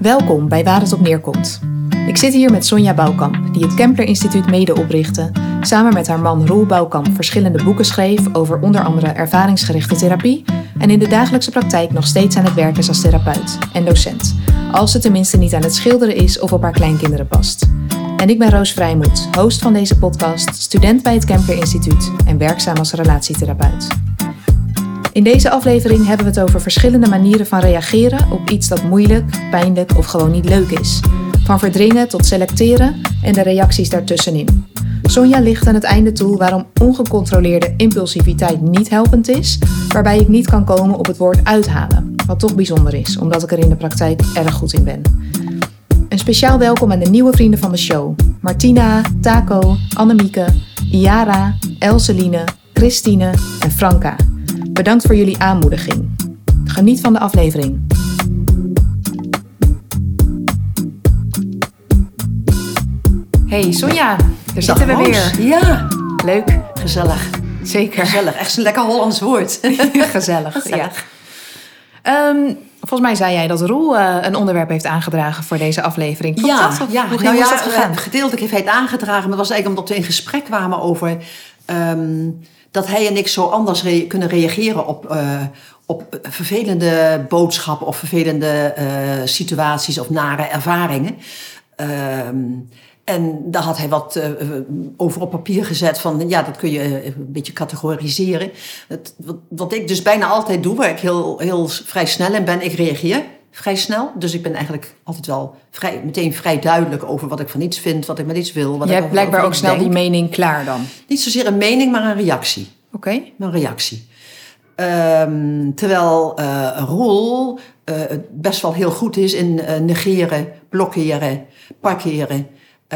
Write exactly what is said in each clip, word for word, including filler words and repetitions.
Welkom bij Waar het op neerkomt. Ik zit hier met Sonja Bouwkamp, die het Kempler Instituut mede oprichtte, samen met haar man Roel Bouwkamp verschillende boeken schreef over onder andere ervaringsgerichte therapie en in de dagelijkse praktijk nog steeds aan het werk is als therapeut en docent, als ze tenminste niet aan het schilderen is of op haar kleinkinderen past. En ik ben Roos Vrijmoed, host van deze podcast, student bij het Kempler Instituut en werkzaam als relatietherapeut. In deze aflevering hebben we het over verschillende manieren van reageren op iets dat moeilijk, pijnlijk of gewoon niet leuk is. Van verdringen tot selecteren en de reacties daartussenin. Sonja licht aan het einde toe waarom ongecontroleerde impulsiviteit niet helpend is, waarbij ik niet kan komen op het woord uithalen, wat toch bijzonder is, omdat ik er in de praktijk erg goed in ben. Een speciaal welkom aan de nieuwe vrienden van de show. Martina, Taco, Annemieke, Iara, Elseline, Christine en Franka. Bedankt voor jullie aanmoediging. Geniet van de aflevering. Hey Sonja, daar zitten we weer. Ja. Leuk. Gezellig. Zeker. Gezellig. Echt een lekker Hollands woord. Gezellig, Gezellig. Ja. Um, volgens mij zei jij dat Roel uh, een onderwerp heeft aangedragen voor deze aflevering. Klopt ja, dat? Of ja. Hoe nou was ja, dat gegaan? Gedeeltelijk heeft hij het aangedragen, maar het was eigenlijk omdat we in gesprek kwamen over Um, dat hij en ik zo anders re- kunnen reageren op, uh, op vervelende boodschappen of vervelende uh, situaties of nare ervaringen. Um, en daar had hij wat uh, over op papier gezet van, ja, dat kun je uh, een beetje categoriseren. Het, wat, wat ik dus bijna altijd doe, waar ik heel, heel vrij snel in ben, ik reageer vrij snel. Dus ik ben eigenlijk altijd wel vrij, meteen vrij duidelijk over wat ik van iets vind, wat ik met iets wil. Wat Je ik hebt blijkbaar ook snel denk. die mening klaar dan? Niet zozeer een mening, maar een reactie. Oké. Okay. Een reactie. Um, terwijl uh, Roel uh, best wel heel goed is in uh, negeren, blokkeren, parkeren. Uh,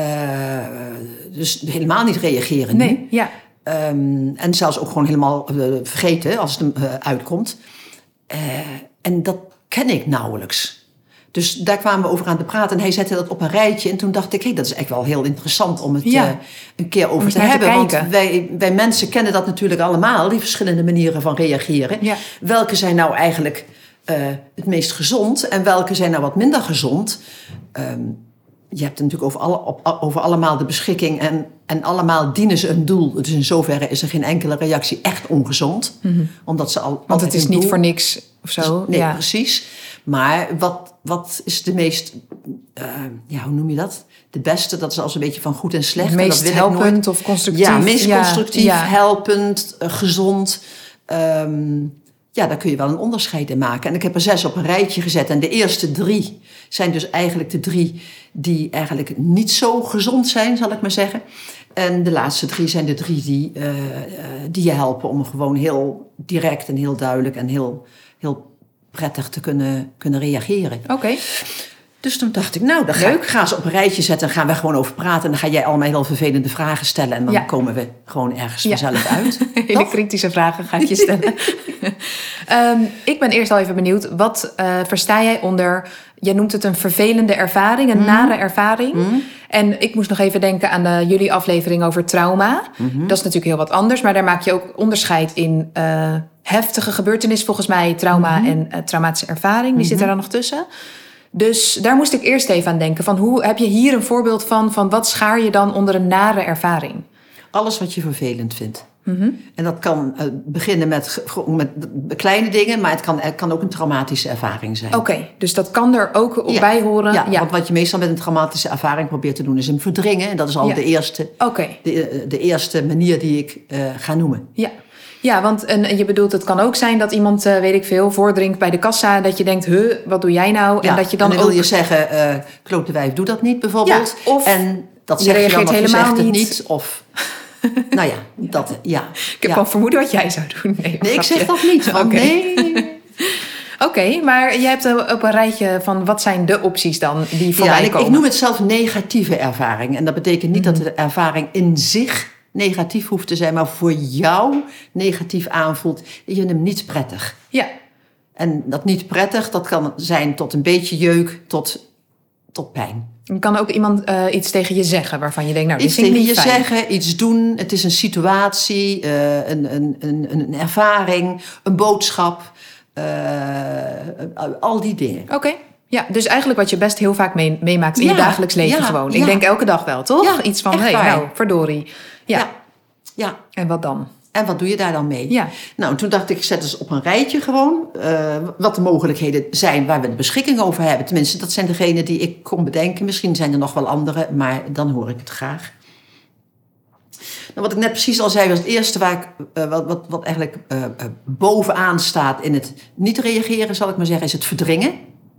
dus helemaal niet reageren. Nee, ja. Um, en zelfs ook gewoon helemaal uh, vergeten als het hem uh, uitkomt. Uh, en dat ken ik nauwelijks. Dus daar kwamen we over aan te praten. En hij zette dat op een rijtje. En toen dacht ik, hé, hey, dat is echt wel heel interessant om het ja. uh, een keer over te hebben. Te Want wij, wij mensen kennen dat natuurlijk allemaal. Die verschillende manieren van reageren. Ja. Welke zijn nou eigenlijk uh, het meest gezond? En welke zijn nou wat minder gezond? Um, je hebt het natuurlijk over, alle, op, over allemaal de beschikking. En, en allemaal dienen ze een doel. Dus in zoverre is er geen enkele reactie echt ongezond. Mm-hmm. Omdat ze al, Want het is niet doel, voor niks of zo. Nee, ja. precies. Maar wat, wat is de meest, uh, ja, hoe noem je dat? De beste, dat is als een beetje van goed en slecht. Het meest en dat wil helpend ik nooit. of constructief. Ja, meest ja, constructief, ja. helpend, uh, gezond. Um, ja, daar kun je wel een onderscheid in maken. En ik heb er zes op een rijtje gezet. En de eerste drie zijn dus eigenlijk de drie die eigenlijk niet zo gezond zijn, zal ik maar zeggen. En de laatste drie zijn de drie die, uh, uh, die je helpen om gewoon heel direct en heel duidelijk en heel, heel prettig te kunnen, kunnen reageren. Oké. Okay. Dus toen dacht ik, nou, dan ga ik, ga ze op een rijtje zetten en gaan we gewoon over praten. En dan ga jij allemaal heel vervelende vragen stellen. En dan ja. komen we gewoon ergens ja. vanzelf uit. Hele Toch? Kritische vragen ga ik je stellen. um, ik ben eerst al even benieuwd. Wat uh, versta jij onder, jij noemt het een vervelende ervaring, een mm. nare ervaring. Mm. En ik moest nog even denken aan de, jullie aflevering over trauma. Mm-hmm. Dat is natuurlijk heel wat anders. Maar daar maak je ook onderscheid in uh, heftige gebeurtenis. Volgens mij trauma mm-hmm. en uh, traumatische ervaring. Die mm-hmm. zit er dan nog tussen. Dus daar moest ik eerst even aan denken. Van hoe heb je hier een voorbeeld van, van wat schaar je dan onder een nare ervaring? Alles wat je vervelend vindt. Mm-hmm. En dat kan uh, beginnen met, met kleine dingen, maar het kan, het kan ook een traumatische ervaring zijn. Oké, okay, dus dat kan er ook op ja. bij horen. Ja, ja, want wat je meestal met een traumatische ervaring probeert te doen is hem verdringen. En dat is al ja. de, eerste, okay. de, de eerste manier die ik uh, ga noemen. Ja. Ja, want en je bedoelt, het kan ook zijn dat iemand, uh, weet ik veel, voordringt bij de kassa. Dat je denkt, huh, wat doe jij nou? Ja, en dat je dan, en dan ook... wil je zeggen, uh, klote wijf, doe dat niet bijvoorbeeld. Ja, of en dat je zeg reageert je dan, of helemaal je zegt niet. het niet. Of, nou ja, dat, ja. Ik heb ja. wel vermoeden wat jij zou doen. Nee, nee ik zeg dat niet. Want okay. nee... Oké, okay, maar jij hebt op een rijtje van wat zijn de opties dan die voorbij ja, komen? Ik, ik noem het zelf negatieve ervaring. En dat betekent niet mm-hmm. dat de ervaring in zich negatief hoeft te zijn, maar voor jou negatief aanvoelt, je hem niet prettig. Ja. En dat niet prettig, dat kan zijn tot een beetje jeuk, tot, tot pijn. En kan ook iemand uh, iets tegen je zeggen waarvan je denkt, nou, dit iets vind ik tegen niet je fijn. zeggen, iets doen. Het is een situatie, uh, een, een, een, een ervaring, een boodschap, uh, al die dingen. Oké. Okay. Ja, dus eigenlijk wat je best heel vaak mee, meemaakt in Ja, je dagelijks leven ja, gewoon. ja. Ik denk elke dag wel, toch? Ja, Iets van, echt hé, waar. nou, verdorie. Ja. Ja. ja. En wat dan? En wat doe je daar dan mee? Ja. Nou, toen dacht ik, ik zet eens op een rijtje gewoon uh, wat de mogelijkheden zijn waar we de beschikking over hebben. Tenminste, dat zijn degenen die ik kon bedenken. Misschien zijn er nog wel andere, maar dan hoor ik het graag. Nou, wat ik net precies al zei, was het eerste waar ik, uh, wat, wat, wat eigenlijk uh, uh, bovenaan staat in het niet reageren, zal ik maar zeggen, is het verdringen.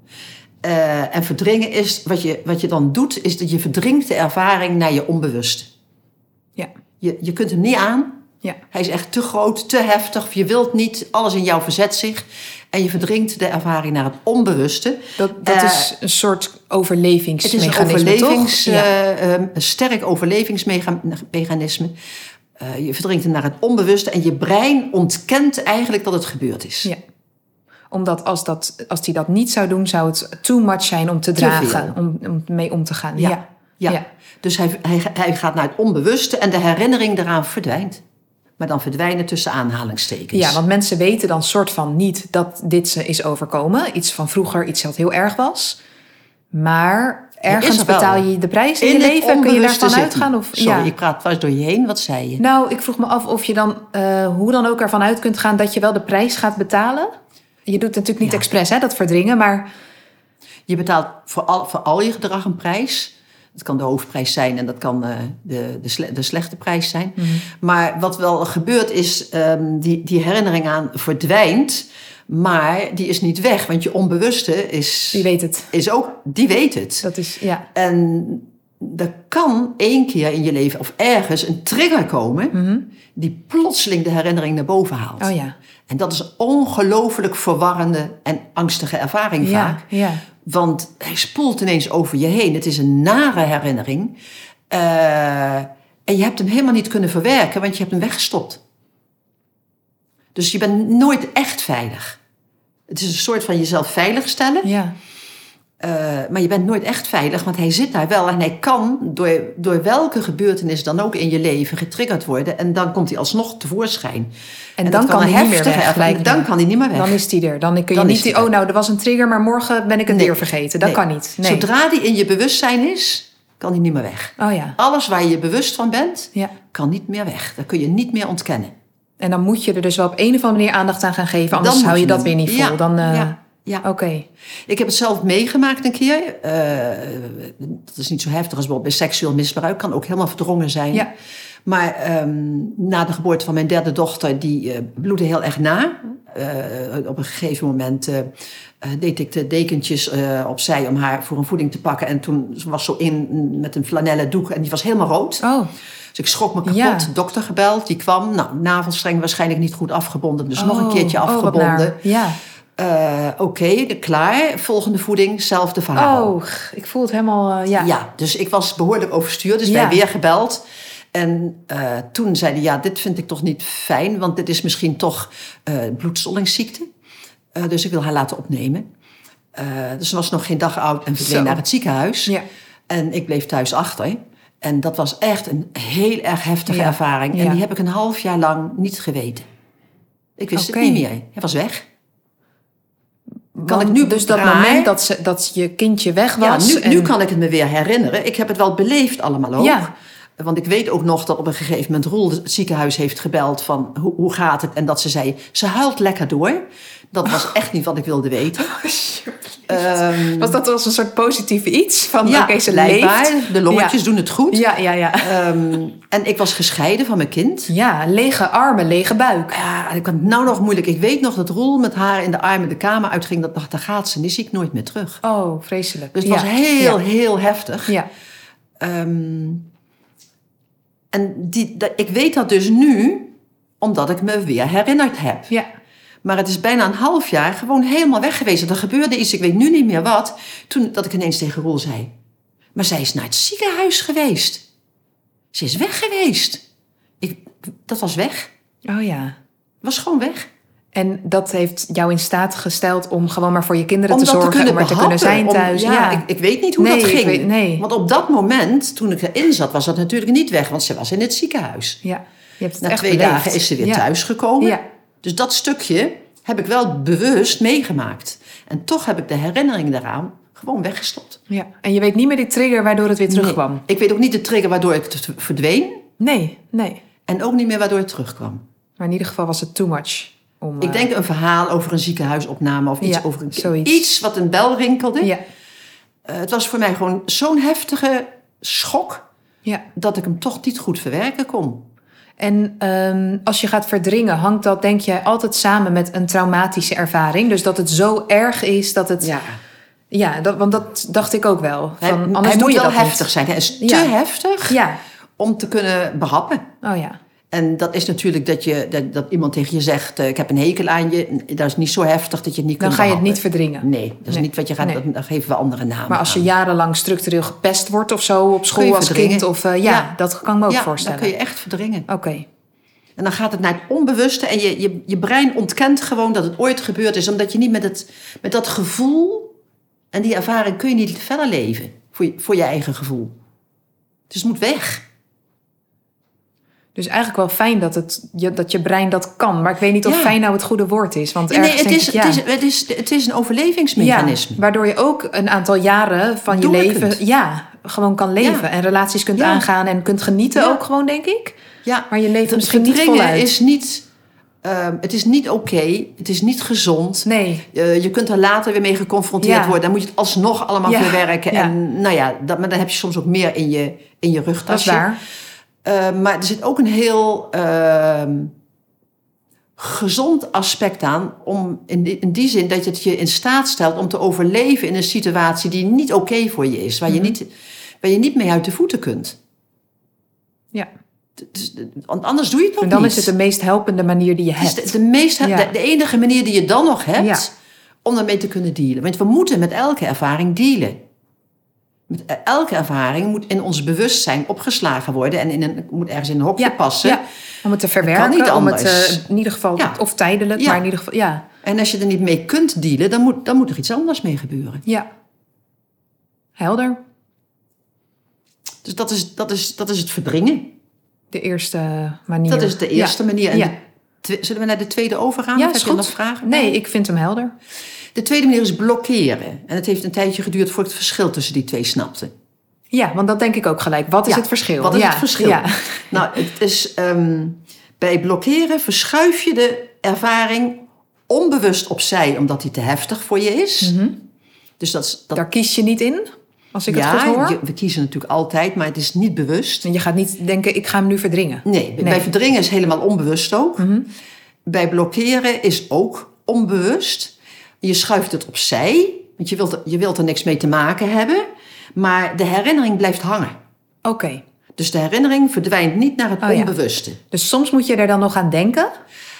Uh, en verdringen is, wat je, wat je dan doet, is dat je verdringt de ervaring naar je onbewust. Ja. Je, je kunt hem niet aan. Ja. Hij is echt te groot, te heftig. Je wilt niet, alles in jou verzet zich. En je verdringt de ervaring naar het onbewuste. Dat, dat uh, is een soort overlevingsmechanisme, Het is een, overlevings, toch? Ja. Uh, um, een sterk overlevingsmechanisme. Uh, je verdringt hem naar het onbewuste. En je brein ontkent eigenlijk dat het gebeurd is. Ja. Omdat als, dat, als die dat niet zou doen, zou het too much zijn om te dragen. Om, om mee om te gaan. Ja. Ja. Ja. Ja. Dus hij, hij, hij gaat naar het onbewuste en de herinnering daaraan verdwijnt. Maar dan verdwijnen tussen aanhalingstekens. Ja, want mensen weten dan soort van niet dat dit ze is overkomen. Iets van vroeger, iets dat heel erg was. Maar ergens betaal je de prijs in, in je leven. Kun je daarvan uitgaan? Of, Sorry, ja. ik praat dwars door je heen. Wat zei je? Nou, ik vroeg me af of je dan, uh, hoe dan ook ervan uit kunt gaan dat je wel de prijs gaat betalen. Je doet het natuurlijk niet ja. expres, hè, dat verdringen, maar... Je betaalt voor al, voor al je gedrag een prijs. Dat kan de hoofdprijs zijn en dat kan uh, de, de, sle, de slechte prijs zijn. Mm. Maar wat wel gebeurt is, um, die, die herinnering aan verdwijnt, maar die is niet weg. Want je onbewuste is... Die weet het. Is ook, die weet het. Dat is, ja. En er kan één keer in je leven of ergens een trigger komen, mm-hmm. die plotseling de herinnering naar boven haalt. Oh ja. En dat is een ongelooflijk verwarrende en angstige ervaring ja, vaak. Ja. Want hij spoelt ineens over je heen. Het is een nare herinnering. Uh, en je hebt hem helemaal niet kunnen verwerken, want je hebt hem weggestopt. Dus je bent nooit echt veilig. Het is een soort van jezelf veiligstellen. Ja. Uh, maar je bent nooit echt veilig, want hij zit daar wel. En hij kan door, door welke gebeurtenis dan ook in je leven getriggerd worden. En dan komt hij alsnog tevoorschijn. En, en dan kan, kan hij niet meer weg. Ervaring, dan kan hij niet meer weg. Dan is hij er. Dan kun je dan niet, die, oh nou, er was een trigger, maar morgen ben ik het nee, weer vergeten. Dat nee. kan niet. Nee. Zodra die in je bewustzijn is, kan hij niet meer weg. Oh ja. Alles waar je je bewust van bent, ja. kan niet meer weg. Dat kun je niet meer ontkennen. En dan moet je er dus wel op een of andere manier aandacht aan gaan geven. Anders hou je, je dat weer niet vol. Ja, dan, uh, ja, ja. Oké. Okay. Ik heb het zelf meegemaakt een keer. Uh, dat is niet zo heftig als bijvoorbeeld bij seksueel misbruik. Kan ook helemaal verdrongen zijn. Ja. Maar um, na de geboorte van mijn derde dochter, die uh, bloedde heel erg na. Uh, op een gegeven moment uh, uh, deed ik de dekentjes uh, opzij om haar voor een voeding te pakken. En toen was ze zo in met een flanellen doek en die was helemaal rood. Oh. Dus ik schrok me kapot. Ja. Dokter gebeld, die kwam. Nou, navelstreng waarschijnlijk niet goed afgebonden. Dus oh. nog een keertje afgebonden. Oh, ja. Uh, Oké, okay, klaar. Volgende voeding, zelfde verhaal. Oh, ik voel het helemaal, uh, ja. Ja, dus ik was behoorlijk overstuurd. Dus ja. wij weer gebeld. En uh, toen zeiden ja, dit vind ik toch niet fijn. Want dit is misschien toch uh, bloedstollingsziekte. Uh, dus ik wil haar laten opnemen. Uh, dus ze was nog geen dag oud en verdween naar het ziekenhuis. Ja. En ik bleef thuis achter. En dat was echt een heel erg heftige ja. ervaring. En ja. die heb ik een half jaar lang niet geweten. Ik wist okay. het niet meer. Hij was weg. Kan ik nu dus dat raar, moment dat, ze, dat je kindje weg was... Ja, nu, en... nu kan ik het me weer herinneren. Ik heb het wel beleefd allemaal ook. Ja. Want ik weet ook nog dat op een gegeven moment Roel het ziekenhuis heeft gebeld van hoe, hoe gaat het? En dat ze zei, ze huilt lekker door. Dat was echt niet wat ik wilde weten. um, was dat als een soort positieve iets? Van ja, oké, okay, ze blijkbaar. leeft. De longetjes ja. doen het goed. Ja, ja, ja. Um, en ik was gescheiden van mijn kind. Ja, lege armen, lege buik. Ja, ik had het nou nog moeilijk. Ik weet nog dat Roel met haar in de armen de kamer uitging. Dat dacht, daar gaat ze. Die zie ik nooit meer terug. Oh, vreselijk. Dus het ja. was heel, ja. heel heftig. Ja. Um, en die, dat, ik weet dat dus nu, omdat ik me weer herinnerd heb. Ja. Maar het is bijna een half jaar gewoon helemaal weg geweest. Er gebeurde iets, ik weet nu niet meer wat. Toen dat ik ineens tegen Roel zei. Maar zij is naar het ziekenhuis geweest. Ze is weg geweest. Ik, dat was weg. Oh ja. Was gewoon weg. En dat heeft jou in staat gesteld om gewoon maar voor je kinderen om te zorgen. Te om er te kunnen zijn thuis. Om, ja, ja. Ik, ik weet niet hoe nee, dat ging. Weet, nee. Want op dat moment, toen ik erin zat, was dat natuurlijk niet weg. Want ze was in het ziekenhuis. Ja. Je hebt het Na echt twee beleefd. dagen is ze weer ja. thuisgekomen. Ja. Dus dat stukje heb ik wel bewust meegemaakt. En toch heb ik de herinnering daaraan gewoon weggestopt. Ja. En je weet niet meer die trigger waardoor het weer terugkwam? Nee. Ik weet ook niet de trigger waardoor ik het verdween. Nee, nee. En ook niet meer waardoor het terugkwam. Maar in ieder geval was het too much. Om, ik denk een verhaal over een ziekenhuisopname of iets ja, over een, zoiets. Iets wat een bel rinkelde. Ja. Uh, het was voor mij gewoon zo'n heftige schok... Ja. dat ik hem toch niet goed verwerken kon. En um, als je gaat verdringen, hangt dat, denk jij, altijd samen met een traumatische ervaring? Dus dat het zo erg is dat het... Ja, ja dat, want dat dacht ik ook wel. Van, hij anders hij doe moet je wel dat heftig niet. zijn. Hij is te Ja. heftig Ja. om te kunnen behappen. Oh ja. En dat is natuurlijk dat, je, dat, dat iemand tegen je zegt... Uh, ik heb een hekel aan je. Dat is niet zo heftig dat je het niet Dan kunt ga je het behappen. niet verdringen. Nee, dat is Nee. niet wat je gaat... Nee. Dan geven we andere namen Maar als je aan. jarenlang structureel gepest wordt of zo op Kun school je als verdringen. kind... Of, uh, ja, Ja. dat kan ik me ook ja, voorstellen. dan kun je echt verdringen. Oké. Okay. En dan gaat het naar het onbewuste. En je, je, je brein ontkent gewoon dat het ooit gebeurd is. Omdat je niet met, het, met dat gevoel... en die ervaring kun je niet verder leven. Voor je, voor je eigen gevoel. Dus het moet weg. Dus eigenlijk wel fijn dat, het, je, dat je brein dat kan. Maar ik weet niet of Ja. fijn nou het goede woord is. Want Nee, ergens het denk is, ik, ja. het, is, het, is, het is een overlevingsmechanisme. Ja, waardoor je ook een aantal jaren van je Doorkunt. leven... Ja, gewoon kan leven. Ja. En relaties kunt Ja. aangaan en kunt genieten Ja. ook gewoon, denk ik. Ja, Maar je leeft het misschien niet verdringen voluit. is niet... Uh, het is niet oké. Okay, het is niet gezond. Nee. Uh, je kunt er later weer mee geconfronteerd Ja. worden. Dan moet je het alsnog allemaal Ja. verwerken. Ja. En nou ja, dat, maar dan heb je soms ook meer in je, in je rugtasje. Dat is waar. Uh, maar er zit ook een heel uh, gezond aspect aan. Om in, die, in die zin dat het je in staat stelt om te overleven in een situatie die niet oké okay voor je is. Waar, mm-hmm. je niet, waar je niet mee uit de voeten kunt. Ja. Dus, want anders doe je het ook niet. En dan niet. is het de meest helpende manier die je hebt. Het is de, de, meest, ja. de, de enige manier die je dan nog hebt ja. om daarmee te kunnen dealen. Want we moeten met elke ervaring dealen. Met elke ervaring moet in ons bewustzijn opgeslagen worden en in een, moet ergens in een hokje ja. passen. Ja. Om het te verwerken, niet om het anders. uh, in ieder geval, ja. of tijdelijk, ja. maar in ieder geval, ja. En als je er niet mee kunt dealen, dan moet, dan moet er iets anders mee gebeuren. Ja. Helder. Dus dat is, dat is, dat is het verdringen. De eerste manier. Dat is de eerste ja. manier. En ja. de, zullen we naar de tweede overgaan? Ja, of is heb goed. je nog vragen? Nee, ik vind hem helder. De tweede manier is blokkeren. En het heeft een tijdje geduurd voordat ik het verschil tussen die twee snapte. Ja, want dat denk ik ook gelijk. Wat is ja, het verschil? Wat is ja. het verschil? Ja. Nou, het is, um, bij blokkeren verschuif je de ervaring onbewust opzij, omdat die te heftig voor je is. Mm-hmm. Dus dat, is, dat Daar kies je niet in, als ik ja, het goed hoor. Je, we kiezen natuurlijk altijd, maar het is niet bewust. En je gaat niet denken, ik ga hem nu verdringen. Nee, nee. bij verdringen is helemaal onbewust ook. Mm-hmm. Bij blokkeren is ook onbewust. Je schuift het opzij, want je wilt, er, je wilt er niks mee te maken hebben. Maar de herinnering blijft hangen. Oké. Okay. Dus de herinnering verdwijnt niet naar het oh, onbewuste. Ja. Dus soms moet je er dan nog aan denken?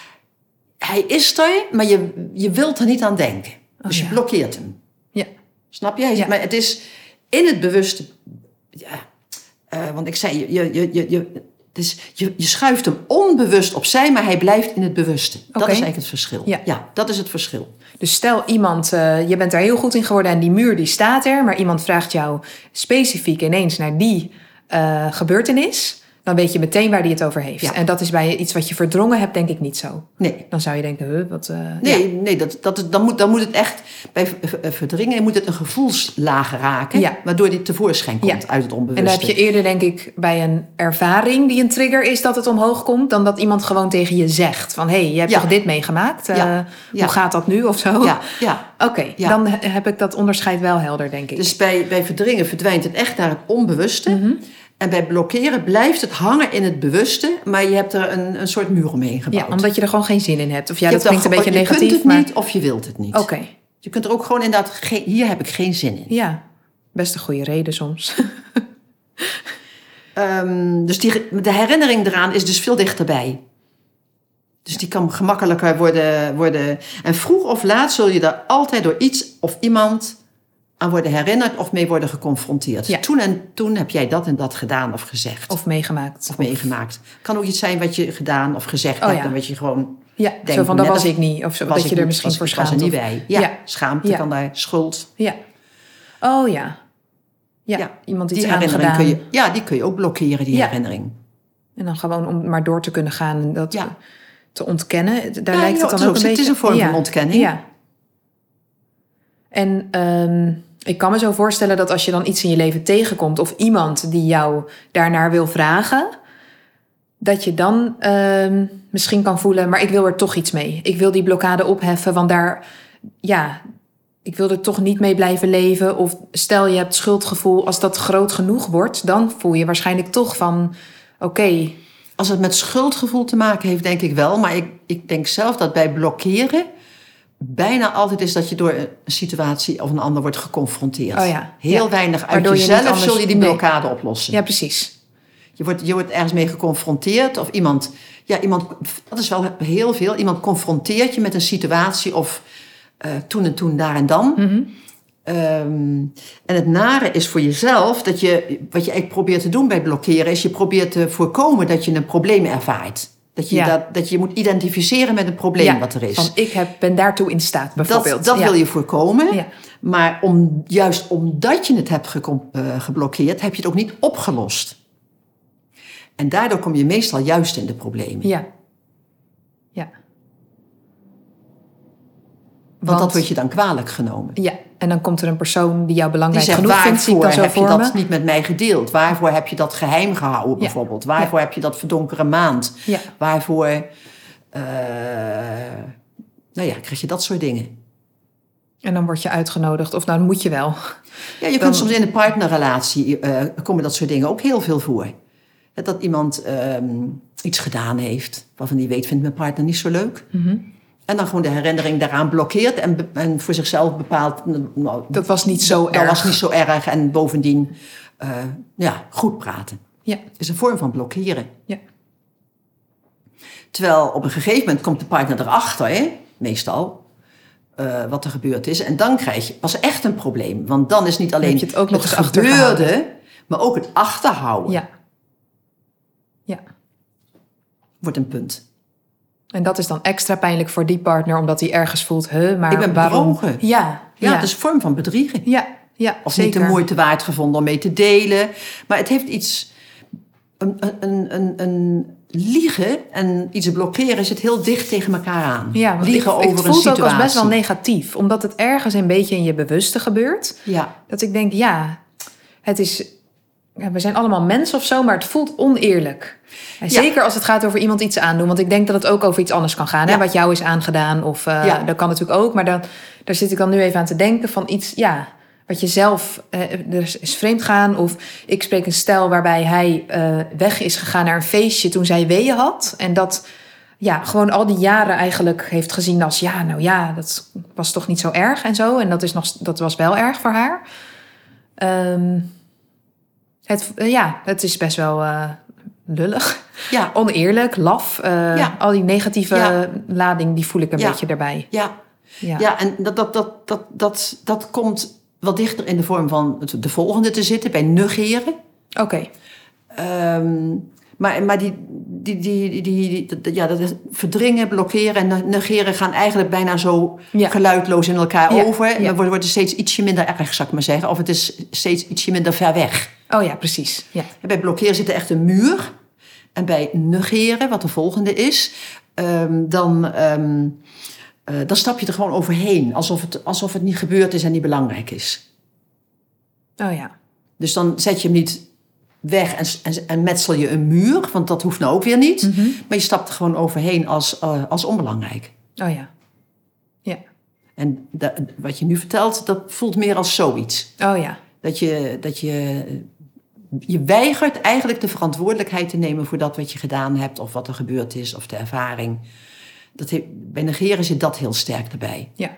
Hij is er, maar je, je wilt er niet aan denken. Dus oh, je ja. blokkeert hem. Ja. Snap je? Ja. Maar het is in het bewuste... Ja, uh, want ik zei, je, je, je, je, dus je, je schuift hem onbewust opzij, maar hij blijft in het bewuste. Okay. Dat is eigenlijk het verschil. Ja. ja, dat is het verschil. Dus stel iemand, uh, je bent er heel goed in geworden en die muur die staat er, maar iemand vraagt jou specifiek ineens naar die uh, gebeurtenis, dan weet je meteen waar die het over heeft. Ja. En dat is bij iets wat je verdrongen hebt, denk ik niet zo. Nee. Dan zou je denken, huh, wat... Uh, nee, ja. nee dat, dat, dan, moet, dan moet het echt, bij verdringen moet het een gevoelslaag raken, ja. waardoor die tevoorschijn komt ja. uit het onbewuste. En dan heb je eerder, denk ik, bij een ervaring die een trigger is dat het omhoog komt, dan dat iemand gewoon tegen je zegt van, hé, hey, je hebt ja. toch dit meegemaakt? Uh, ja. Hoe ja. gaat dat nu of zo? Ja, ja. Oké, okay, ja. dan heb ik dat onderscheid wel helder, denk ik. Dus bij, bij verdringen verdwijnt het echt naar het onbewuste. Mm-hmm. En bij blokkeren blijft het hangen in het bewuste, maar je hebt er een, een soort muur omheen gebouwd. Ja, omdat je er gewoon geen zin in hebt. Of ja, je dat klinkt een beetje je negatief. Je kunt het maar... niet of je wilt het niet. Oké. Okay. Je kunt er ook gewoon inderdaad, geen, hier heb ik geen zin in. Ja, best een goede reden soms. um, dus die, de herinnering eraan is dus veel dichterbij. Dus die kan gemakkelijker worden, worden... En vroeg of laat zul je daar altijd door iets of iemand aan worden herinnerd of mee worden geconfronteerd. Ja. Toen en toen heb jij dat en dat gedaan of gezegd. Of meegemaakt. Of meegemaakt. Kan ook iets zijn wat je gedaan of gezegd oh, hebt ja. en wat je gewoon ja, denkt. Zo van, dat was als, ik niet. Of zo, dat je er niet, misschien was, voor schaamt. was er niet of... bij. Ja, ja. schaamte ja. kan daar, schuld. Ja. Oh ja. Ja, ja. Iemand iets aangedaan. Kun je, ja, die kun je ook blokkeren, die ja. herinnering. En dan gewoon om maar door te kunnen gaan en dat ja. te ontkennen. Daar ja, lijkt het dan het ook een het beetje... Het is een vorm ja. van ontkenning. Ja. En um, ik kan me zo voorstellen dat als je dan iets in je leven tegenkomt... of iemand die jou daarnaar wil vragen... dat je dan um, misschien kan voelen... maar ik wil er toch iets mee. Ik wil die blokkade opheffen, want daar... ja, ik wil er toch niet mee blijven leven. Of stel je hebt schuldgevoel, als dat groot genoeg wordt... dan voel je waarschijnlijk toch van, oké... Okay. Als het met schuldgevoel te maken heeft, denk ik wel. Maar ik, ik denk zelf dat bij blokkeren... bijna altijd is dat je door een situatie of een ander wordt geconfronteerd. Oh ja. Heel ja. weinig uit Waardoor jezelf je anders... zul je die blokkade nee. oplossen. Ja, precies. Je wordt, je wordt ergens mee geconfronteerd of iemand... Ja, iemand, dat is wel heel veel. Iemand confronteert je met een situatie of uh, toen en toen, daar en dan. Mm-hmm. Um, en het nare is voor jezelf dat je... Wat je eigenlijk probeert te doen bij blokkeren... is je probeert te voorkomen dat je een probleem ervaart. Dat je, ja. dat, dat je moet identificeren met een probleem ja, wat er is. Van ik heb, ben daartoe in staat, bijvoorbeeld. Dat, dat ja. wil je voorkomen. Ja. Maar om, juist omdat je het hebt ge, uh, geblokkeerd... heb je het ook niet opgelost. En daardoor kom je meestal juist in de problemen. Ja. Ja. Want, Want dat wordt je dan kwalijk genomen. Ja, en dan komt er een persoon die jou belangrijk die zegt, genoeg vindt. Waarvoor heb heb je vormen? dat niet met mij gedeeld? Waarvoor heb je dat geheim gehouden, ja. bijvoorbeeld? Waarvoor ja. heb je dat verdonkere maand? Ja. Waarvoor... Uh, nou ja, krijg je dat soort dingen. En dan word je uitgenodigd, of nou, dan moet je wel. Ja, je dan... kunt soms in een partnerrelatie... Uh, komen dat soort dingen ook heel veel voor. Dat iemand um, iets gedaan heeft... waarvan die weet, vindt mijn partner niet zo leuk... Mm-hmm. En dan gewoon de herinnering daaraan blokkeert... en, be- en voor zichzelf bepaalt... Nou, dat was niet zo dat, erg. Dat was niet zo erg. En bovendien uh, ja, goed praten. Ja. Het is een vorm van blokkeren. Ja. Terwijl op een gegeven moment komt de partner erachter... Hè, meestal, uh, wat er gebeurd is. En dan krijg je pas echt een probleem. Want dan is niet alleen je het, ook nog het gebeurde... maar ook het achterhouden. Ja. Ja. Wordt een punt. En dat is dan extra pijnlijk voor die partner... omdat hij ergens voelt, huh, maar ik ben waarom... bedrogen. Ja, ja, ja. het is een vorm van bedriegen. Ja, ja, of zeker. niet de moeite waard gevonden om mee te delen. Maar het heeft iets... Een, een, een, een liegen en iets blokkeren zit heel dicht tegen elkaar aan. Ja, want liegen ik, over ik een voel het situatie. ook als best wel negatief. Omdat het ergens een beetje in je bewuste gebeurt. Ja. Dat ik denk, ja, het is... Ja, we zijn allemaal mensen of zo, maar het voelt oneerlijk. En zeker ja. als het gaat over iemand iets aandoen. Want ik denk dat het ook over iets anders kan gaan. Ja. Hè? Wat jou is aangedaan. Of uh, ja. dat kan natuurlijk ook. Maar dan, daar zit ik dan nu even aan te denken van iets... ja, wat je zelf... Uh, er is vreemd gaan. Of ik spreek een stel waarbij hij uh, weg is gegaan naar een feestje... toen zij weeën had. En dat ja, gewoon al die jaren eigenlijk heeft gezien als... ja, nou ja, dat was toch niet zo erg en zo. En dat, is nog, dat was wel erg voor haar. Um, Het, ja, het is best wel uh, lullig, ja. oneerlijk, laf. Uh, ja. Al die negatieve ja. lading, die voel ik een ja. beetje erbij. Ja, ja. ja en dat, dat, dat, dat, dat, dat komt wat dichter in de vorm van de volgende te zitten, bij negeren. Oké. Okay. Um, maar, maar die, die, die, die, die, die, ja, dat is verdringen, blokkeren en negeren gaan eigenlijk bijna zo ja. geluidloos in elkaar ja. over. En ja. dan wordt het steeds ietsje minder erg, zou ik maar zeggen. Of het is steeds ietsje minder ver weg. Oh ja, precies. Ja. En bij blokkeren zit er echt een muur. En bij negeren, wat de volgende is, um, dan, um, uh, dan stap je er gewoon overheen. Alsof het, alsof het niet gebeurd is en niet belangrijk is. Oh ja. Dus dan zet je hem niet weg en, en, en metsel je een muur. Want dat hoeft nou ook weer niet. Mm-hmm. Maar je stapt er gewoon overheen als, uh, als onbelangrijk. Oh ja. Ja. En da, wat je nu vertelt, dat voelt meer als zoiets. Oh ja. Dat je... Dat je Je weigert eigenlijk de verantwoordelijkheid te nemen voor dat wat je gedaan hebt... of wat er gebeurd is, of de ervaring. Dat he, bij negeren zit dat heel sterk erbij. Ja.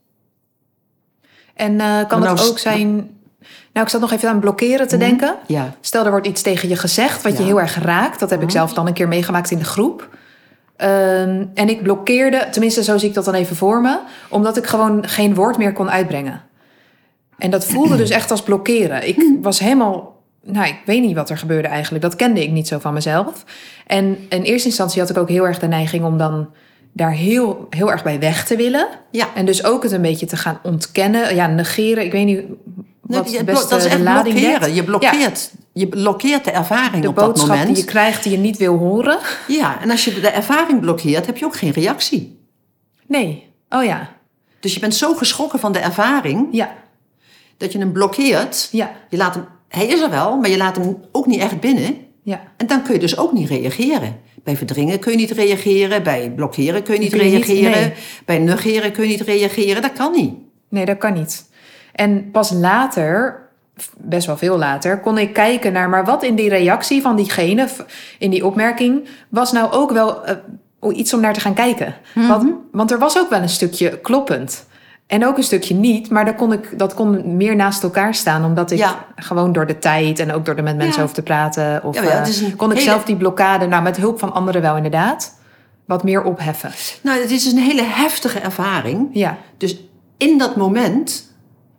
En uh, kan nou, het ook zijn... Nou, ik zat nog even aan blokkeren te mm, denken. Ja. Stel, er wordt iets tegen je gezegd wat ja. je heel erg raakt. Dat heb mm. ik zelf dan een keer meegemaakt in de groep. Um, en ik blokkeerde, tenminste zo zie ik dat dan even voor me... omdat ik gewoon geen woord meer kon uitbrengen. En dat voelde dus echt als blokkeren. Ik was helemaal... Nou, ik weet niet wat er gebeurde eigenlijk. Dat kende ik niet zo van mezelf. En in eerste instantie had ik ook heel erg de neiging om dan daar heel, heel erg bij weg te willen. Ja. En dus ook het een beetje te gaan ontkennen. Ja, negeren. Ik weet niet wat nee, de beste dat is echt lading blokkeren. Je blokkeert, ja. je blokkeert de ervaring de op dat moment. De boodschap die je krijgt die je niet wil horen. Ja, en als je de ervaring blokkeert, heb je ook geen reactie. Nee. Oh ja. Dus je bent zo geschrokken van de ervaring... Ja. dat je hem blokkeert. Ja. Je laat hem, hij is er wel, maar je laat hem ook niet echt binnen. Ja. En dan kun je dus ook niet reageren. Bij verdringen kun je niet reageren. Bij blokkeren kun je niet kun je niet, reageren. nee. Bij negeren kun je niet reageren. Dat kan niet. Nee, dat kan niet. En pas later, best wel veel later, kon ik kijken naar... maar wat in die reactie van diegene, in die opmerking... was nou ook wel uh, iets om naar te gaan kijken. Mm-hmm. Want, want er was ook wel een stukje kloppend. En ook een stukje niet, maar dat kon, ik, dat kon meer naast elkaar staan... omdat ik Ja. gewoon door de tijd en ook door er met mensen Ja. over te praten... of Ja, maar ja, het is uh, een kon ik hele- zelf die blokkade, nou met hulp van anderen wel inderdaad... wat meer opheffen. Nou, het is een hele heftige ervaring. Ja, Dus in dat moment...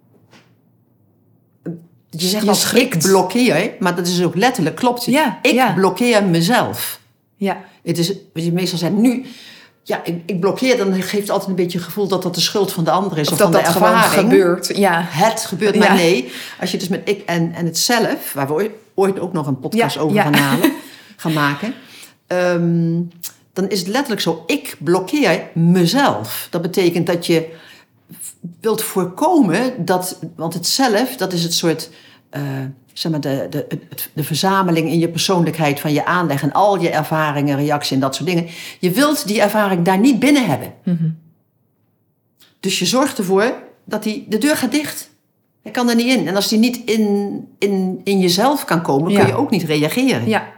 Je zegt Je als schrikt. ik blokkeer, maar dat is ook letterlijk, klopt. Ja, ik ja. blokkeer mezelf. ja, Het is, wat je meestal zegt, nu... Ja, ik, ik blokkeer, dan geeft het altijd een beetje het gevoel... dat dat de schuld van de ander is of, of van dat de dat gewoon ervaring. gebeurt. Ja, Het gebeurt, maar Ja. nee. Als je dus met ik en, en het zelf... waar we ooit, ooit ook nog een podcast Ja, over ja. gaan halen, gaan maken... Um, dan is het letterlijk zo, ik blokkeer mezelf. Dat betekent dat je wilt voorkomen dat... want het zelf, dat is het soort... Uh, zeg maar de, de, het- de verzameling in je persoonlijkheid van je aanleg... en al je ervaringen, reacties en dat soort dingen. Je wilt die ervaring daar niet binnen hebben. Mm-hmm. Dus je zorgt ervoor dat die, de deur gaat dicht. Hij kan er niet in. En als die niet in, in, in jezelf kan komen, Ja. kun je ook niet reageren. ja.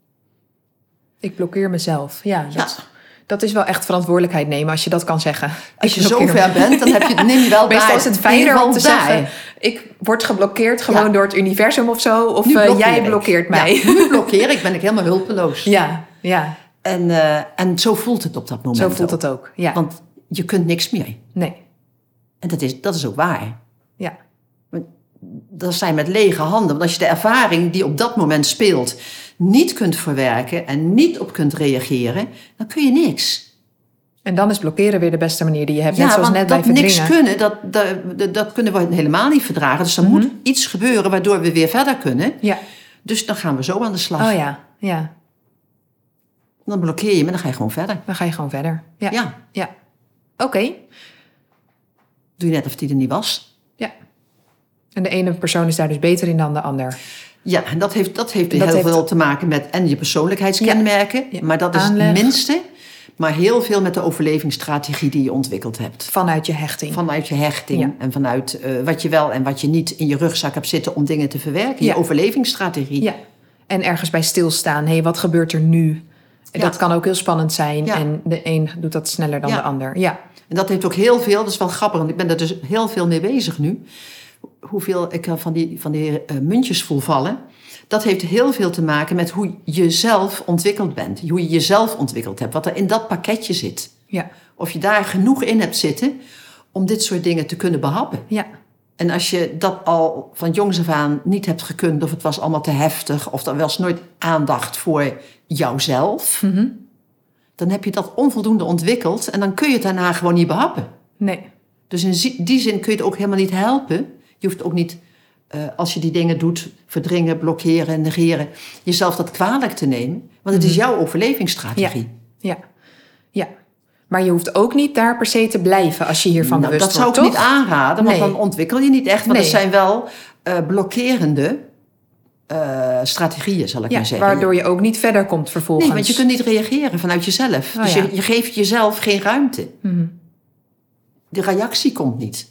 Ik blokkeer mezelf. Ja, dat, Ja. dat is wel echt verantwoordelijkheid nemen als je dat kan zeggen. Als Ik je zo blokkeer ver bent, dan heb je, neem je wel Meestal daar. is het in ieder fijner geval om te daar. zeggen... ik word geblokkeerd gewoon Ja. door het universum of zo... of Nu uh, blokkeer jij ik. blokkeert mij. Ja, nu blokkeer ik, ben ik helemaal hulpeloos. Ja, ja, En, uh, en zo voelt het op dat moment zo voelt ook. het ook. Ja, Want je kunt niks meer. nee, En dat is, dat is ook waar. ja, Dat zijn met lege handen. Want als je de ervaring die op dat moment speelt... niet kunt verwerken en niet op kunt reageren... dan kun je niks. en dan is blokkeren weer de beste manier die je hebt. Net Ja, zoals want net bij dat niks verdringen. kunnen, dat, dat, dat, dat kunnen we helemaal niet verdragen. Dus er Mhm. moet iets gebeuren waardoor we weer verder kunnen. Ja, Dus dan gaan we zo aan de slag. oh ja, ja. Dan blokkeer je hem en dan ga je gewoon verder. Dan ga je gewoon verder. Ja, Ja, ja. Oké, doe je net of die er niet was. ja. En de ene persoon is daar dus beter in dan de ander. Ja, en dat heeft, dat heeft Dat heel heeft- veel te maken met en je persoonlijkheidskenmerken. Ja, Maar dat is aanleg. het minste. Maar heel veel met de overlevingsstrategie die je ontwikkeld hebt. Vanuit je hechting. Vanuit je hechting Ja. en vanuit uh, wat je wel en wat je niet in je rugzak hebt zitten om dingen te verwerken. Ja. Je overlevingsstrategie. Ja, en ergens bij stilstaan. Hé, hey, wat gebeurt er nu? Ja. Dat kan ook heel spannend zijn. Ja. En de een doet dat sneller dan Ja. de ander. Ja, En dat heeft ook heel veel, dat is wel grappig, want ik ben er dus heel veel mee bezig nu. Hoeveel ik van die, van die uh, muntjes voel vallen. Dat heeft heel veel te maken met hoe je zelf ontwikkeld bent. Hoe je jezelf ontwikkeld hebt. Wat er in dat pakketje zit. ja, Of je daar genoeg in hebt zitten om dit soort dingen te kunnen behappen. ja, En als je dat al van jongs af aan niet hebt gekund... of het was allemaal te heftig... of er was nooit aandacht voor jouzelf... Mhm. dan heb je dat onvoldoende ontwikkeld... en dan kun je het daarna gewoon niet behappen. nee. Dus in zi- die zin kun je het ook helemaal niet helpen. Je hoeft ook niet, uh, als je die dingen doet... verdringen, blokkeren, negeren... jezelf dat kwalijk te nemen. Want het is jouw overlevingsstrategie. Ja, ja. Maar je hoeft ook niet daar per se te blijven als je hiervan Nou, bewust dat zou ik wordt, niet toch? aanraden, want Nee. dan ontwikkel je niet echt. Want Nee. het zijn wel uh, blokkerende uh, strategieën, zal ik Ja, maar zeggen. waardoor je ook niet verder komt vervolgens. Nee, want je kunt niet reageren vanuit jezelf. Oh, dus ja. je, je geeft jezelf geen ruimte. Mhm. De reactie komt niet.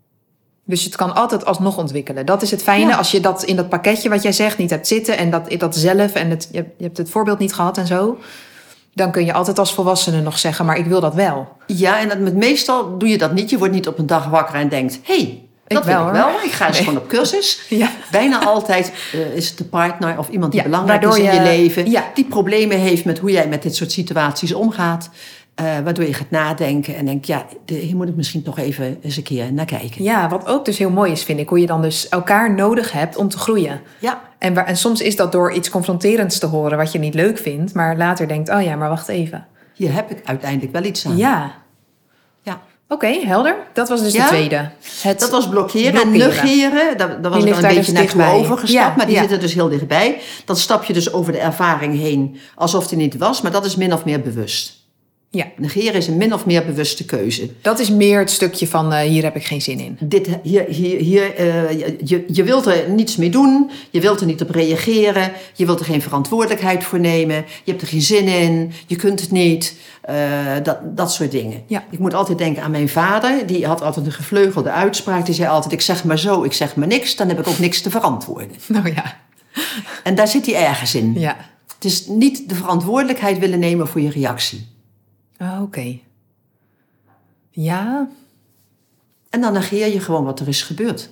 Dus het kan altijd alsnog ontwikkelen. Dat is het fijne Ja. als je dat in dat pakketje wat jij zegt niet hebt zitten... en dat, dat zelf en het, je, hebt- je hebt het voorbeeld niet gehad en zo... dan kun je altijd als volwassene nog zeggen... maar ik wil dat wel. Ja, en dat, met meestal doe je dat niet. Je wordt niet op een dag wakker en denkt... hé, hey, dat wel, wil ik hoor. wel. Ik ga eens Nee. gewoon op cursus. Ja. Bijna altijd uh, is het de partner of iemand die Ja, belangrijk is waardoor in je je- leven... ja. die problemen heeft met hoe jij met dit soort situaties omgaat... Uh, waardoor je gaat nadenken en denkt... ja, de, hier moet ik misschien toch even eens een keer naar kijken. Ja, wat ook dus heel mooi is, vind ik... hoe je dan dus elkaar nodig hebt om te groeien. Ja, En, waar, en soms is dat door iets confronterends te horen... wat je niet leuk vindt, maar later denkt... oh ja, maar wacht even. hier heb ik uiteindelijk wel iets aan. Ja, Ja. oké, helder. Dat was dus Ja? de tweede. Het Dat was blokkeren, blokkeren. en negeren. Daar, daar was Die ik ligt al een daar beetje dus naartoe dichtbij. overgestapt. Ja, maar die ja. zitten dus heel dichtbij. Dan stap je dus over de ervaring heen alsof die niet was. Maar dat is min of meer bewust. Ja. Negeren is een min of meer bewuste keuze. Dat is meer het stukje van uh, hier heb ik geen zin in. Dit, hier, hier, hier, uh, je, je wilt er niets mee doen. Je wilt er niet op reageren. Je wilt er geen verantwoordelijkheid voor nemen. Je hebt er geen zin in. Je kunt het niet. Uh, dat, dat soort dingen. Ja. Ik moet altijd denken aan mijn vader. Die had altijd een gevleugelde uitspraak. Die zei altijd, ik zeg maar zo, ik zeg maar niks. Dan heb ik ook niks te verantwoorden. Nou ja. En daar zit hij ergens in. Ja. Het is niet de verantwoordelijkheid willen nemen voor je reactie. Oh, oké. Okay. Ja. En dan negeer je gewoon wat er is gebeurd.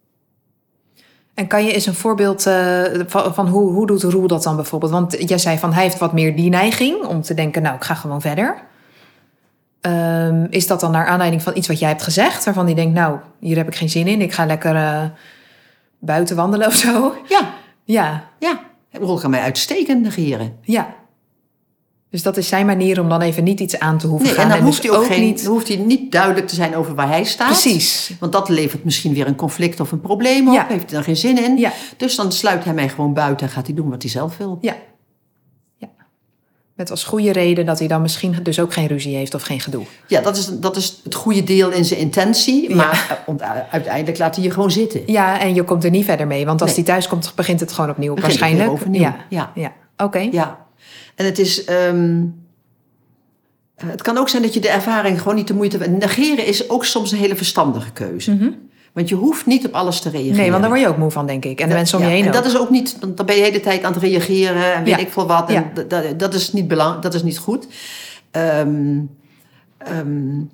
En kan je eens een voorbeeld uh, van, van hoe, hoe doet Roel dat dan bijvoorbeeld? Want jij zei van hij heeft wat meer die neiging om te denken, nou ik ga gewoon verder. Um, is dat dan naar aanleiding van iets wat jij hebt gezegd, waarvan hij denkt, nou hier heb ik geen zin in, ik ga lekker uh, buiten wandelen of zo? Ja. Ja. Ja. Roel kan mij uitstekend negeren. Ja. Dus dat is zijn manier om dan even niet iets aan te hoeven nee, gaan. En dan, en hoeft, dus hij ook ook geen, niet... dan hoeft hij niet duidelijk te zijn over waar hij staat. Precies. Want dat levert misschien weer een conflict of een probleem op. Ja. Heeft hij dan geen zin in. Ja. Dus dan sluit hij mij gewoon buiten en gaat hij doen wat hij zelf wil. Ja. Ja. Met als goede reden dat hij dan misschien dus ook geen ruzie heeft of geen gedoe. Ja, dat is, dat is het goede deel in zijn intentie. Maar ja. uiteindelijk laat hij je gewoon zitten. Ja, en je komt er niet verder mee. Want als nee. hij thuis komt, begint het gewoon opnieuw. Begint waarschijnlijk. Het overnieuw. Ja. Ja. Ja. Oké. Okay. Ja. En het is... Um, het kan ook zijn dat je de ervaring gewoon niet de moeite... Negeren is ook soms een hele verstandige keuze. Mm-hmm. Want je hoeft niet op alles te reageren. Nee, want daar word je ook moe van, denk ik. En de dat, mensen om ja, je heen en ook. dat is ook niet... Want dan ben je de hele tijd aan het reageren en weet ja. ik veel wat. En ja. dat, dat, dat, is niet belang, dat is niet goed. Um, um,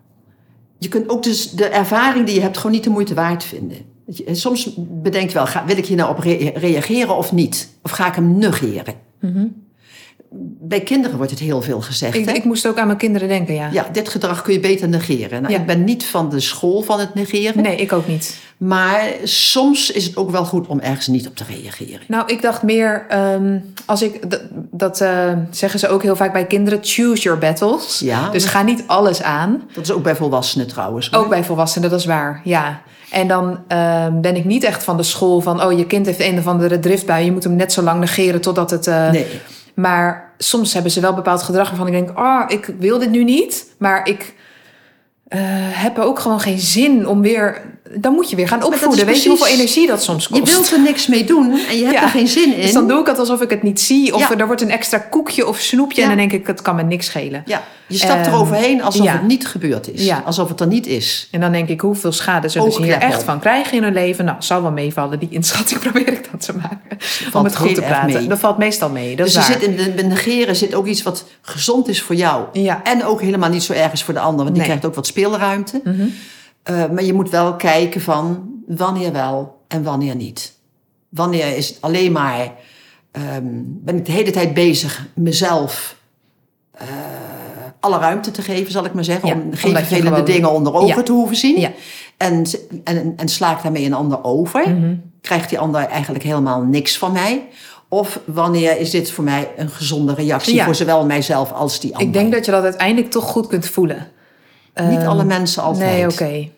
je kunt ook dus de ervaring die je hebt gewoon niet de moeite waard vinden. Soms bedenk je wel, ga, wil ik hier nou op re- reageren of niet? Of ga ik hem negeren? Mm-hmm. Bij kinderen wordt het heel veel gezegd. Ik, hè? ik moest ook aan mijn kinderen denken, ja. Ja, dit gedrag kun je beter negeren. Nou, ja. Ik ben niet van de school van het negeren. Nee, ik ook niet. Maar soms is het ook wel goed om ergens niet op te reageren. Nou, ik dacht meer, um, als ik d- dat uh, zeggen ze ook heel vaak bij kinderen, choose your battles. Ja, dus ga niet alles aan. Dat is ook bij volwassenen trouwens. Hoor. Ook bij volwassenen, dat is waar, ja. En dan uh, ben ik niet echt van de school van, oh, je kind heeft een of andere driftbui, je moet hem net zo lang negeren totdat het... Uh, nee. Maar soms hebben ze wel bepaald gedrag waarvan ik denk, oh, ik wil dit nu niet. Maar ik uh, heb ook gewoon geen zin om weer... Dan moet je weer gaan opvoeden. Weet precies, je hoeveel energie dat soms kost? Je wilt er niks mee doen en je hebt ja. er geen zin in. Dus dan doe ik het alsof ik het niet zie. Of ja. er wordt een extra koekje of snoepje. Ja. En dan denk ik, het kan me niks schelen. Ja. Je stapt um, eroverheen alsof ja. het niet gebeurd is. Ja. Alsof het er niet is. En dan denk ik, hoeveel schade zullen ze hier echt van krijgen in hun leven? Nou, zal wel meevallen. Die inschatting probeer ik dan te maken. Om het goed te praten. Mee. Dat valt meestal mee. Dat dus is er zit in de negeren zit ook iets wat gezond is voor jou. Ja. En ook helemaal niet zo erg is voor de ander. Want die nee. krijgt ook wat speelruimte. Mm-hmm. Uh, maar je moet wel kijken van wanneer wel en wanneer niet. Wanneer is het alleen maar... Um, ben ik de hele tijd bezig mezelf uh, alle ruimte te geven, zal ik maar zeggen. Ja, om geen vervelende gewoon... dingen onder ogen ja. te hoeven zien. Ja. En, en, en sla ik daarmee een ander over. Mm-hmm. Krijgt die ander eigenlijk helemaal niks van mij. Of wanneer is dit voor mij een gezonde reactie ja. voor zowel mijzelf als die ander. Ik denk dat je dat uiteindelijk toch goed kunt voelen. Niet um, alle mensen altijd. Nee, oké. Okay.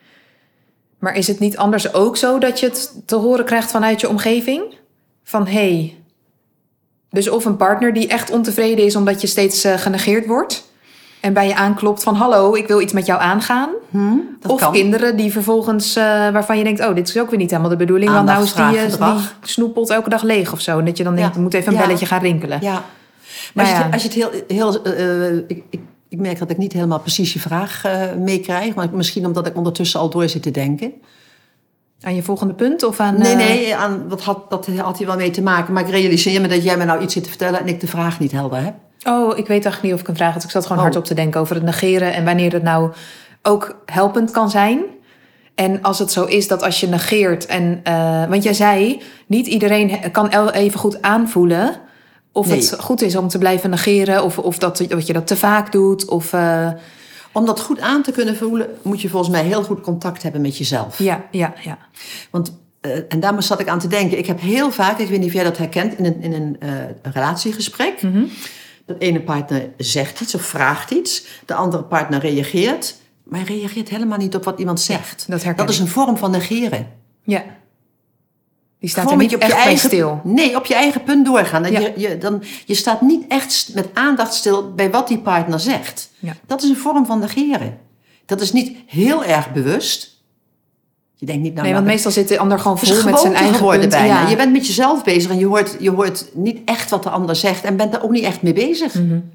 Maar is het niet anders ook zo dat je het te horen krijgt vanuit je omgeving? Van, hé... Hey, dus of een partner die echt ontevreden is omdat je steeds uh, genegeerd wordt... en bij je aanklopt van, hallo, ik wil iets met jou aangaan. Hmm, of kan. Kinderen die vervolgens, uh, waarvan je denkt... oh, dit is ook weer niet helemaal de bedoeling... want nou is die, uh, die snoepot elke dag leeg of zo. En dat je dan denkt, ja. er moet even een ja. belletje gaan rinkelen. Ja. Maar nou, als, je, als je het heel... heel uh, ik, ik, Ik merk dat ik niet helemaal precies je vraag uh, meekrijg. Maar misschien omdat ik ondertussen al door zit te denken. Aan je volgende punt? Of aan, nee, nee, aan, dat, had, dat had hier wel mee te maken. Maar ik realiseer me dat jij me nou iets zit te vertellen... en ik de vraag niet helder heb. Oh, ik weet eigenlijk niet of ik een vraag had. Ik zat gewoon oh. hard op te denken over het negeren... en wanneer het nou ook helpend kan zijn. En als het zo is dat als je negeert... en uh, want jij zei, niet iedereen kan even goed aanvoelen... Of nee. het goed is om te blijven negeren... of, of dat, dat je dat te vaak doet. Of, uh... Om dat goed aan te kunnen voelen... moet je volgens mij heel goed contact hebben met jezelf. Ja, ja, ja. Want, uh, en daar zat ik aan te denken... ik heb heel vaak, ik weet niet of jij dat herkent... in een, in een uh, relatiegesprek... Mm-hmm. de ene partner zegt iets of vraagt iets... de andere partner reageert... maar hij reageert helemaal niet op wat iemand zegt. Ja, dat herken dat is een vorm van negeren. Ja. Die staat er niet op echt je bij eigen, stil. Nee, op je eigen punt doorgaan. Dan Ja. je, je, dan, je staat niet echt met aandacht stil bij wat die partner zegt. Ja. Dat is een vorm van negeren. Dat is niet heel erg bewust. Je denkt niet... Nou, Nee, want nou, meestal zit de ander gewoon het is vol met zijn gewoonte eigen geworden punten. bijna. Ja. Je bent met jezelf bezig en je hoort, je hoort niet echt wat de ander zegt. En bent daar ook niet echt mee bezig. Mm-hmm.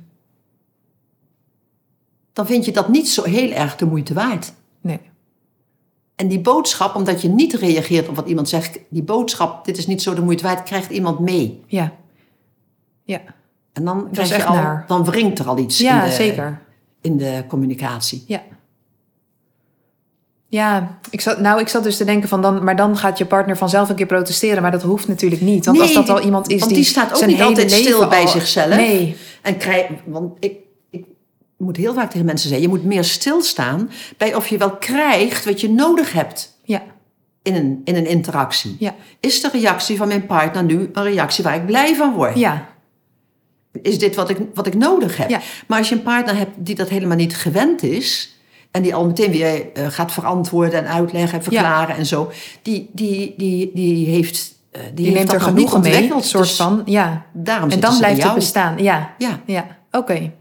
Dan vind je dat niet zo heel erg de moeite waard. Nee. En die boodschap, omdat je niet reageert op wat iemand zegt... die boodschap, dit is niet zo de moeite waard, krijgt iemand mee. Ja. Ja. En dan, is krijg je echt al, naar. dan wringt er al iets Ja, in, de, zeker. in de communicatie. Ja. Ja, ik zat, nou, ik zat dus te denken van dan, maar dan gaat je partner vanzelf een keer protesteren, maar dat hoeft natuurlijk niet. Want Nee, als dat al iemand is want die, die staat ook zijn niet hele altijd leven stil bij al- zichzelf. Nee, En krijg, want ik, ik moet heel vaak tegen mensen zeggen... je moet meer stilstaan bij of je wel krijgt wat je nodig hebt ja, in een, in een interactie. ja, Is de reactie van mijn partner nu een reactie waar ik blij van word? ja, Is dit wat ik, wat ik nodig heb? Ja. Maar als je een partner hebt die dat helemaal niet gewend is... en die al meteen weer uh, gaat verantwoorden en uitleggen en verklaren en zo... die, die, die, die heeft... Uh, die die heeft neemt dat er nog niet genoegen mee, ontwikkeld, een soort dus van, ja. daarom En zitten dan ze bij blijft het jou. bestaan, ja, Ja. ja, oké.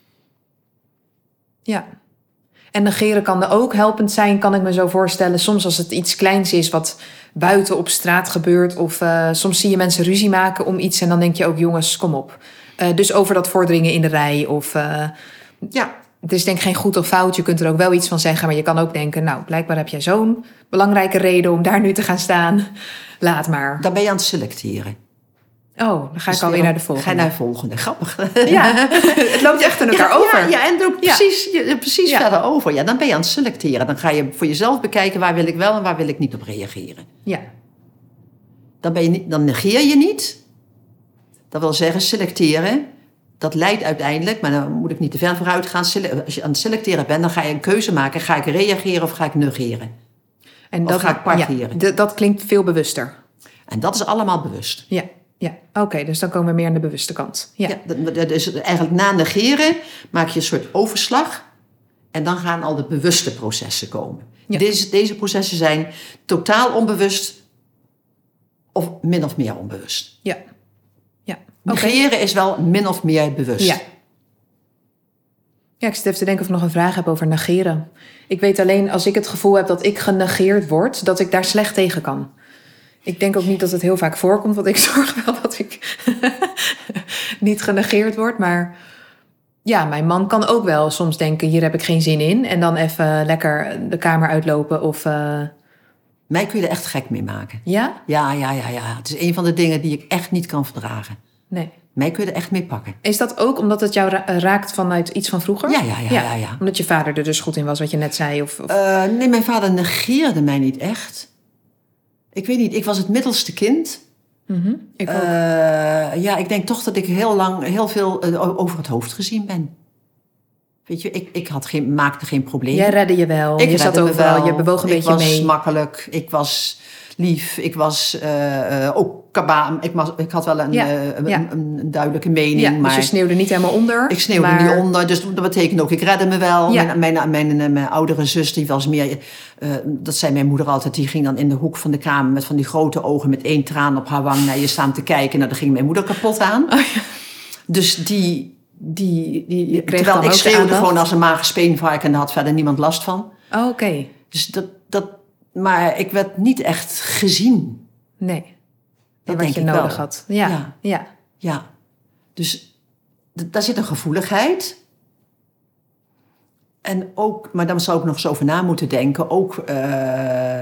Ja. En negeren kan er ook helpend zijn, kan ik me zo voorstellen. Soms als het iets kleins is wat buiten op straat gebeurt... of uh, soms zie je mensen ruzie maken om iets... en dan denk je ook, jongens, kom op. Uh, dus over dat voordringen in de rij of... Uh, Ja. Het is denk ik geen goed of fout. Je kunt er ook wel iets van zeggen. Maar je kan ook denken, nou, blijkbaar heb jij zo'n belangrijke reden om daar nu te gaan staan. Laat maar. Dan ben je aan het selecteren. Oh, dan ga Dus ik alweer weer- naar de volgende. Ga je naar de volgende. Grappig. Ja, het loopt echt in elkaar ja, over. Ja, ja, en ook Ja. precies, je- precies Ja. verder over. Ja, dan ben je aan het selecteren. Dan ga je voor jezelf bekijken waar wil ik wel en waar wil ik niet op reageren. Ja, Dan, ben je niet, dan negeer je niet. Dat wil zeggen, selecteren. Dat leidt uiteindelijk, maar dan moet ik niet te ver vooruit gaan. Sele- Als je aan het selecteren bent, dan ga je een keuze maken. Ga ik reageren of ga ik negeren? en Of dat, ga ik parkeren? Ja, d- dat klinkt veel bewuster. En dat is allemaal bewust. Ja, ja. Oké, dus dan komen we meer aan de bewuste kant. Ja, Ja, dat, dat is eigenlijk na negeren maak je een soort overslag. En dan gaan al de bewuste processen komen. Ja. Deze, deze processen zijn totaal onbewust of min of meer onbewust. ja. ja. Oké. Negeren is wel min of meer bewust. Ja. Ja, ik zit even te denken of ik nog een vraag heb over negeren. Ik weet alleen, als ik het gevoel heb dat ik genegeerd word, dat ik daar slecht tegen kan. Ik denk ook niet dat het heel vaak voorkomt, want ik zorg wel dat ik niet genegeerd word. Maar ja, mijn man kan ook wel soms denken, hier heb ik geen zin in. En dan even lekker de kamer uitlopen of... Uh... Mij kun je er echt gek mee maken. Ja? Ja, ja, ja, ja. Het is een van de dingen die ik echt niet kan verdragen. Nee. Mij kun je er echt mee pakken. Is dat ook omdat het jou ra- raakt vanuit iets van vroeger? Ja, ja, ja, ja, ja. Omdat je vader er dus goed in was, wat je net zei? Of, of... Uh, nee, mijn vader negeerde mij niet echt. Ik weet niet, ik was het middelste kind. Mm-hmm. Ik ook. Uh, ja, ik denk toch dat ik heel lang heel veel uh, over het hoofd gezien ben. Weet je, ik, ik had geen, maakte geen probleem. Jij redde je wel. Ik je zat redde me overal, wel. je bewoog een ik beetje was mee. makkelijk, ik was lief, ik was uh, uh, ook kabaam. Ik, was, ik had wel een, Ja, uh, een, ja. een, een duidelijke mening. Ja, maar dus je sneeuwde niet helemaal onder. ik sneeuwde maar... niet onder, dus dat betekent ook, ik redde me wel. Ja. Mijn, mijn, mijn, mijn, mijn oudere zus, die was meer, uh, dat zei mijn moeder altijd, die ging dan in de hoek van de kamer met van die grote ogen met één traan op haar wang naar je staan te kijken. Nou, daar ging mijn moeder kapot aan. Oh, ja. Dus die, die, die kreeg terwijl dan ik ook de schreeuwde aandacht? gewoon als een mager speenvarken en daar had verder niemand last van. Oh, oké. Okay. Dus dat, dat, maar ik werd niet echt gezien. Nee. Dat wat denk je ik nodig wel. had. Ja, Ja. ja. Ja, dus d- daar zit een gevoeligheid. En ook, maar dan zou ik nog eens over na moeten denken, ook... Uh,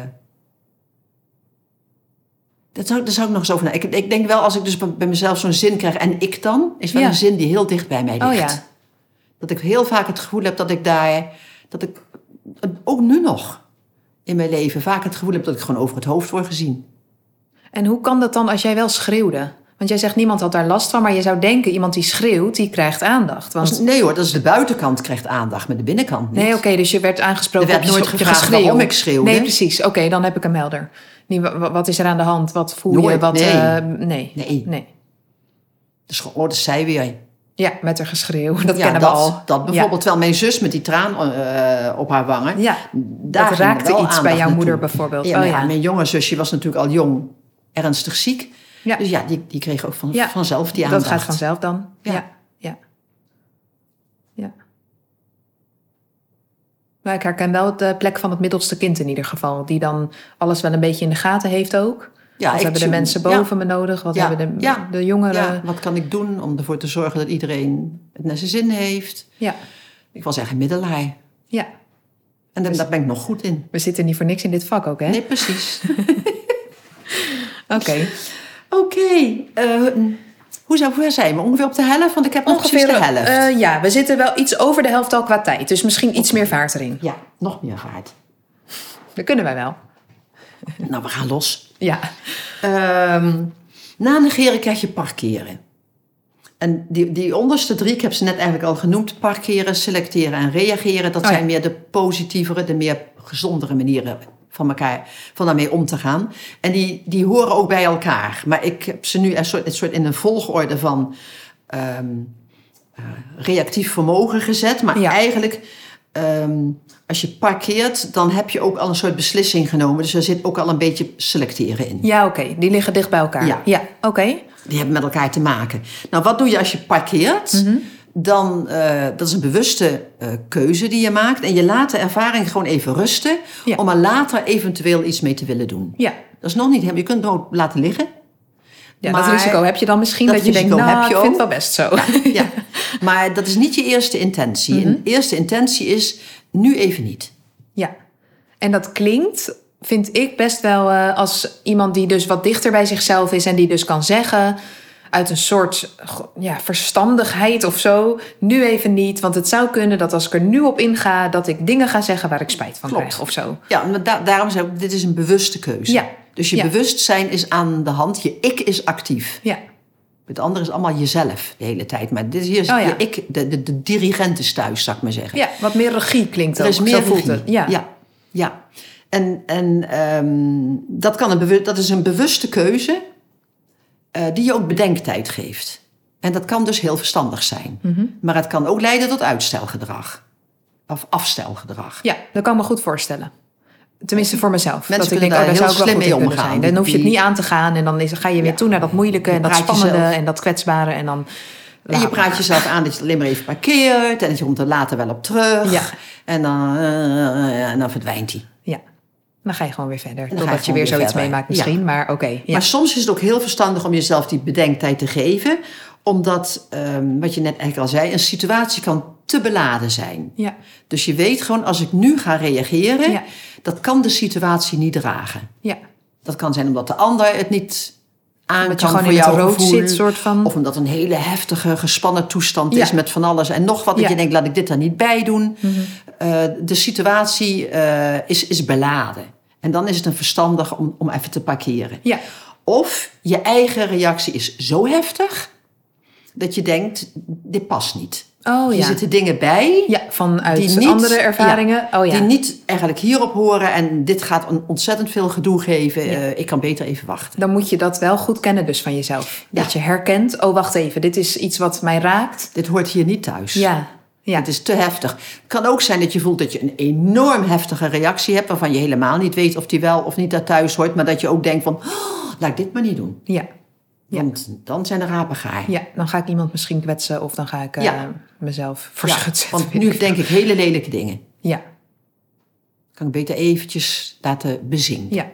dat zou, daar zou ik nog eens over na. Ik, ik denk wel, als ik dus bij mezelf zo'n zin krijg, en ik dan, is wel Ja. een zin die heel dicht bij mij ligt. Oh ja. Dat ik heel vaak het gevoel heb dat ik daar, dat ik ook nu nog in mijn leven vaak het gevoel heb dat ik gewoon over het hoofd word gezien. En hoe kan dat dan als jij wel schreeuwde? Want jij zegt niemand had daar last van, maar je zou denken iemand die schreeuwt, die krijgt aandacht. Want... Nee hoor, dat is de buitenkant krijgt aandacht, maar de binnenkant niet. Nee, oké, okay, dus je werd aangesproken Er werd op je, nooit op je gevraagd geschreeuw. waarom ik schreeuwde. Nee, precies. Oké, okay, dan heb ik hem helder. Nee, wat is er aan de hand? Wat voel je? Nooit, Wat, nee. Uh, nee. Nee. nee. Dus gewoon, oh, dat zei weer. Ja, met haar geschreeuw. Dat ja, kennen dat, we al. Dat bijvoorbeeld, ja. Terwijl mijn zus met die traan uh, op haar wangen. Ja, daar dat raakte iets bij jouw naartoe. moeder bijvoorbeeld. Ja, oh, ja. ja. Mijn jonge zusje was natuurlijk al jong. ernstig ziek. Ja. Dus ja, die, die kreeg ook van, Ja. vanzelf die aandacht. Dat gaat vanzelf dan. Ja. Ja, ja. ja. Maar ik herken wel de plek van het middelste kind in ieder geval. Die dan alles wel een beetje in de gaten heeft ook. Ja, wat ik hebben de zoek- mensen boven ja. me nodig? Wat Ja, hebben de, ja, de jongeren? Ja, wat kan ik doen om ervoor te zorgen dat iedereen het naar zijn zin heeft? Ja. Ik was echt een middelaar. ja. En daar, daar ben ik nog goed in. We zitten niet voor niks in dit vak ook, hè? Nee, precies. Oké. Oké. eh, hoe, zou- hoe zijn we? Ongeveer op de helft? Want ik heb nog precies de helft. eh, ja, we zitten wel iets over de helft al qua tijd. Dus misschien iets meer vaart erin. Ja, nog meer vaart. Dat kunnen wij wel. Nou, we gaan los. Ja. Ehm, na negeren krijg je parkeren. En die, die onderste drie, ik heb ze net eigenlijk al genoemd. Parkeren, selecteren en reageren. Dat Oh ja. zijn meer de positievere, de meer gezondere manieren van elkaar, van daarmee om te gaan. En die, die horen ook bij elkaar. Maar ik heb ze nu een soort, een soort in een volgorde van ehm, uh, reactief vermogen gezet. Maar Ja. eigenlijk, ehm, als je parkeert, dan heb je ook al een soort beslissing genomen. Dus er zit ook al een beetje selecteren in. Ja, oké. Die liggen dicht bij elkaar. Ja. Ja, oké. Die hebben met elkaar te maken. Nou, wat doe je als je parkeert? Mm-hmm. Dan, uh, dat is een bewuste uh, keuze die je maakt. En je laat de ervaring gewoon even rusten. Ja. Om er later eventueel iets mee te willen doen. Ja. Dat is nog niet helemaal. Je kunt het ook laten liggen. Ja, maar dat risico heb je dan misschien. dat Dat, je denkt, risico nou, heb je ik vind ook. het wel best zo. Ja. Maar dat is niet je eerste intentie. Mm-hmm. Je eerste intentie is nu even niet. Ja. En dat klinkt, vind ik best wel uh, als iemand die dus wat dichter bij zichzelf is. En die dus kan zeggen uit een soort ja, verstandigheid of zo. Nu even niet, want het zou kunnen dat als ik er nu op inga, dat ik dingen ga zeggen waar ik spijt van Klopt. krijg of zo. Ja, maar da- daarom zeg ik, dit is een bewuste keuze. Ja. Dus je Ja. bewustzijn is aan de hand. Je ik is actief. Ja. Het andere is allemaal jezelf de hele tijd. Maar dit is hier is Oh ja. je ik, de, de, de dirigent is thuis, zou ik maar zeggen. Ja, wat meer regie klinkt Er ook. is meer Zo voelt regie. het. Ja. ja, ja. En, en um, dat, kan een bewu- dat is een bewuste keuze uh, die je ook bedenktijd geeft. En dat kan dus heel verstandig zijn. Mm-hmm. Maar het kan ook leiden tot uitstelgedrag. Of afstelgedrag. Ja, dat kan ik me goed voorstellen. Tenminste voor mezelf. Mensen dat ik kunnen denk, oh, daar daar heel zou ik wel slim goed mee in kunnen omgaan. zijn. Dan hoef je het Die- niet aan te gaan. En dan is, ga je weer Ja. toe naar dat moeilijke en Je dat praat spannende jezelf- en dat kwetsbare. En dan En je praat jezelf aan dat je alleen maar even parkeert. En dat je komt er later wel op terug. Ja. En dan, uh, en dan verdwijnt hij. Ja, dan ga je gewoon weer verder. ga je Totdat je gewoon weer weer zoiets verder. meemaakt misschien. Ja. Maar oké. ja. Maar soms is het ook heel verstandig om jezelf die bedenktijd te geven. Omdat, um, wat je net eigenlijk al zei, een situatie kan te beladen zijn. ja. Dus je weet gewoon, als ik nu ga reageren, Ja. dat kan de situatie niet dragen. ja. Dat kan zijn omdat de ander het niet aan Dat je kan gewoon voor in het jouw rood gevoel. zit, soort van. Of omdat een hele heftige, gespannen toestand Ja. is met van alles en nog wat. Dat Ja. je denkt, laat ik dit er niet bij doen. Mm-hmm. Uh, de situatie uh, is, is beladen. En dan is het een verstandig om, om even te parkeren. Ja. Of je eigen reactie is zo heftig dat je denkt, dit past niet. Oh Hier ja. zitten dingen bij Ja, vanuit die niet, andere ervaringen. ja, oh ja. die niet eigenlijk hierop horen. En dit gaat een ontzettend veel gedoe geven. Ja. Uh, ik kan beter even wachten. Dan moet je dat wel goed kennen dus van jezelf. Ja. Dat je herkent, oh wacht even, dit is iets wat mij raakt. Dit hoort hier niet thuis. Ja. Ja. Het is te heftig. Het kan ook zijn dat je voelt dat je een enorm heftige reactie hebt, waarvan je helemaal niet weet of die wel of niet daar thuis hoort. Maar dat je ook denkt van, oh, laat ik dit maar niet doen. Ja. Ja. Want dan zijn de rapen gaar. Ja, dan ga ik iemand misschien kwetsen of dan ga ik uh, Ja. mezelf Ja, verschut zetten. want nu denk ik hele lelijke dingen. Ja, Kan ik beter eventjes laten bezingen. ja.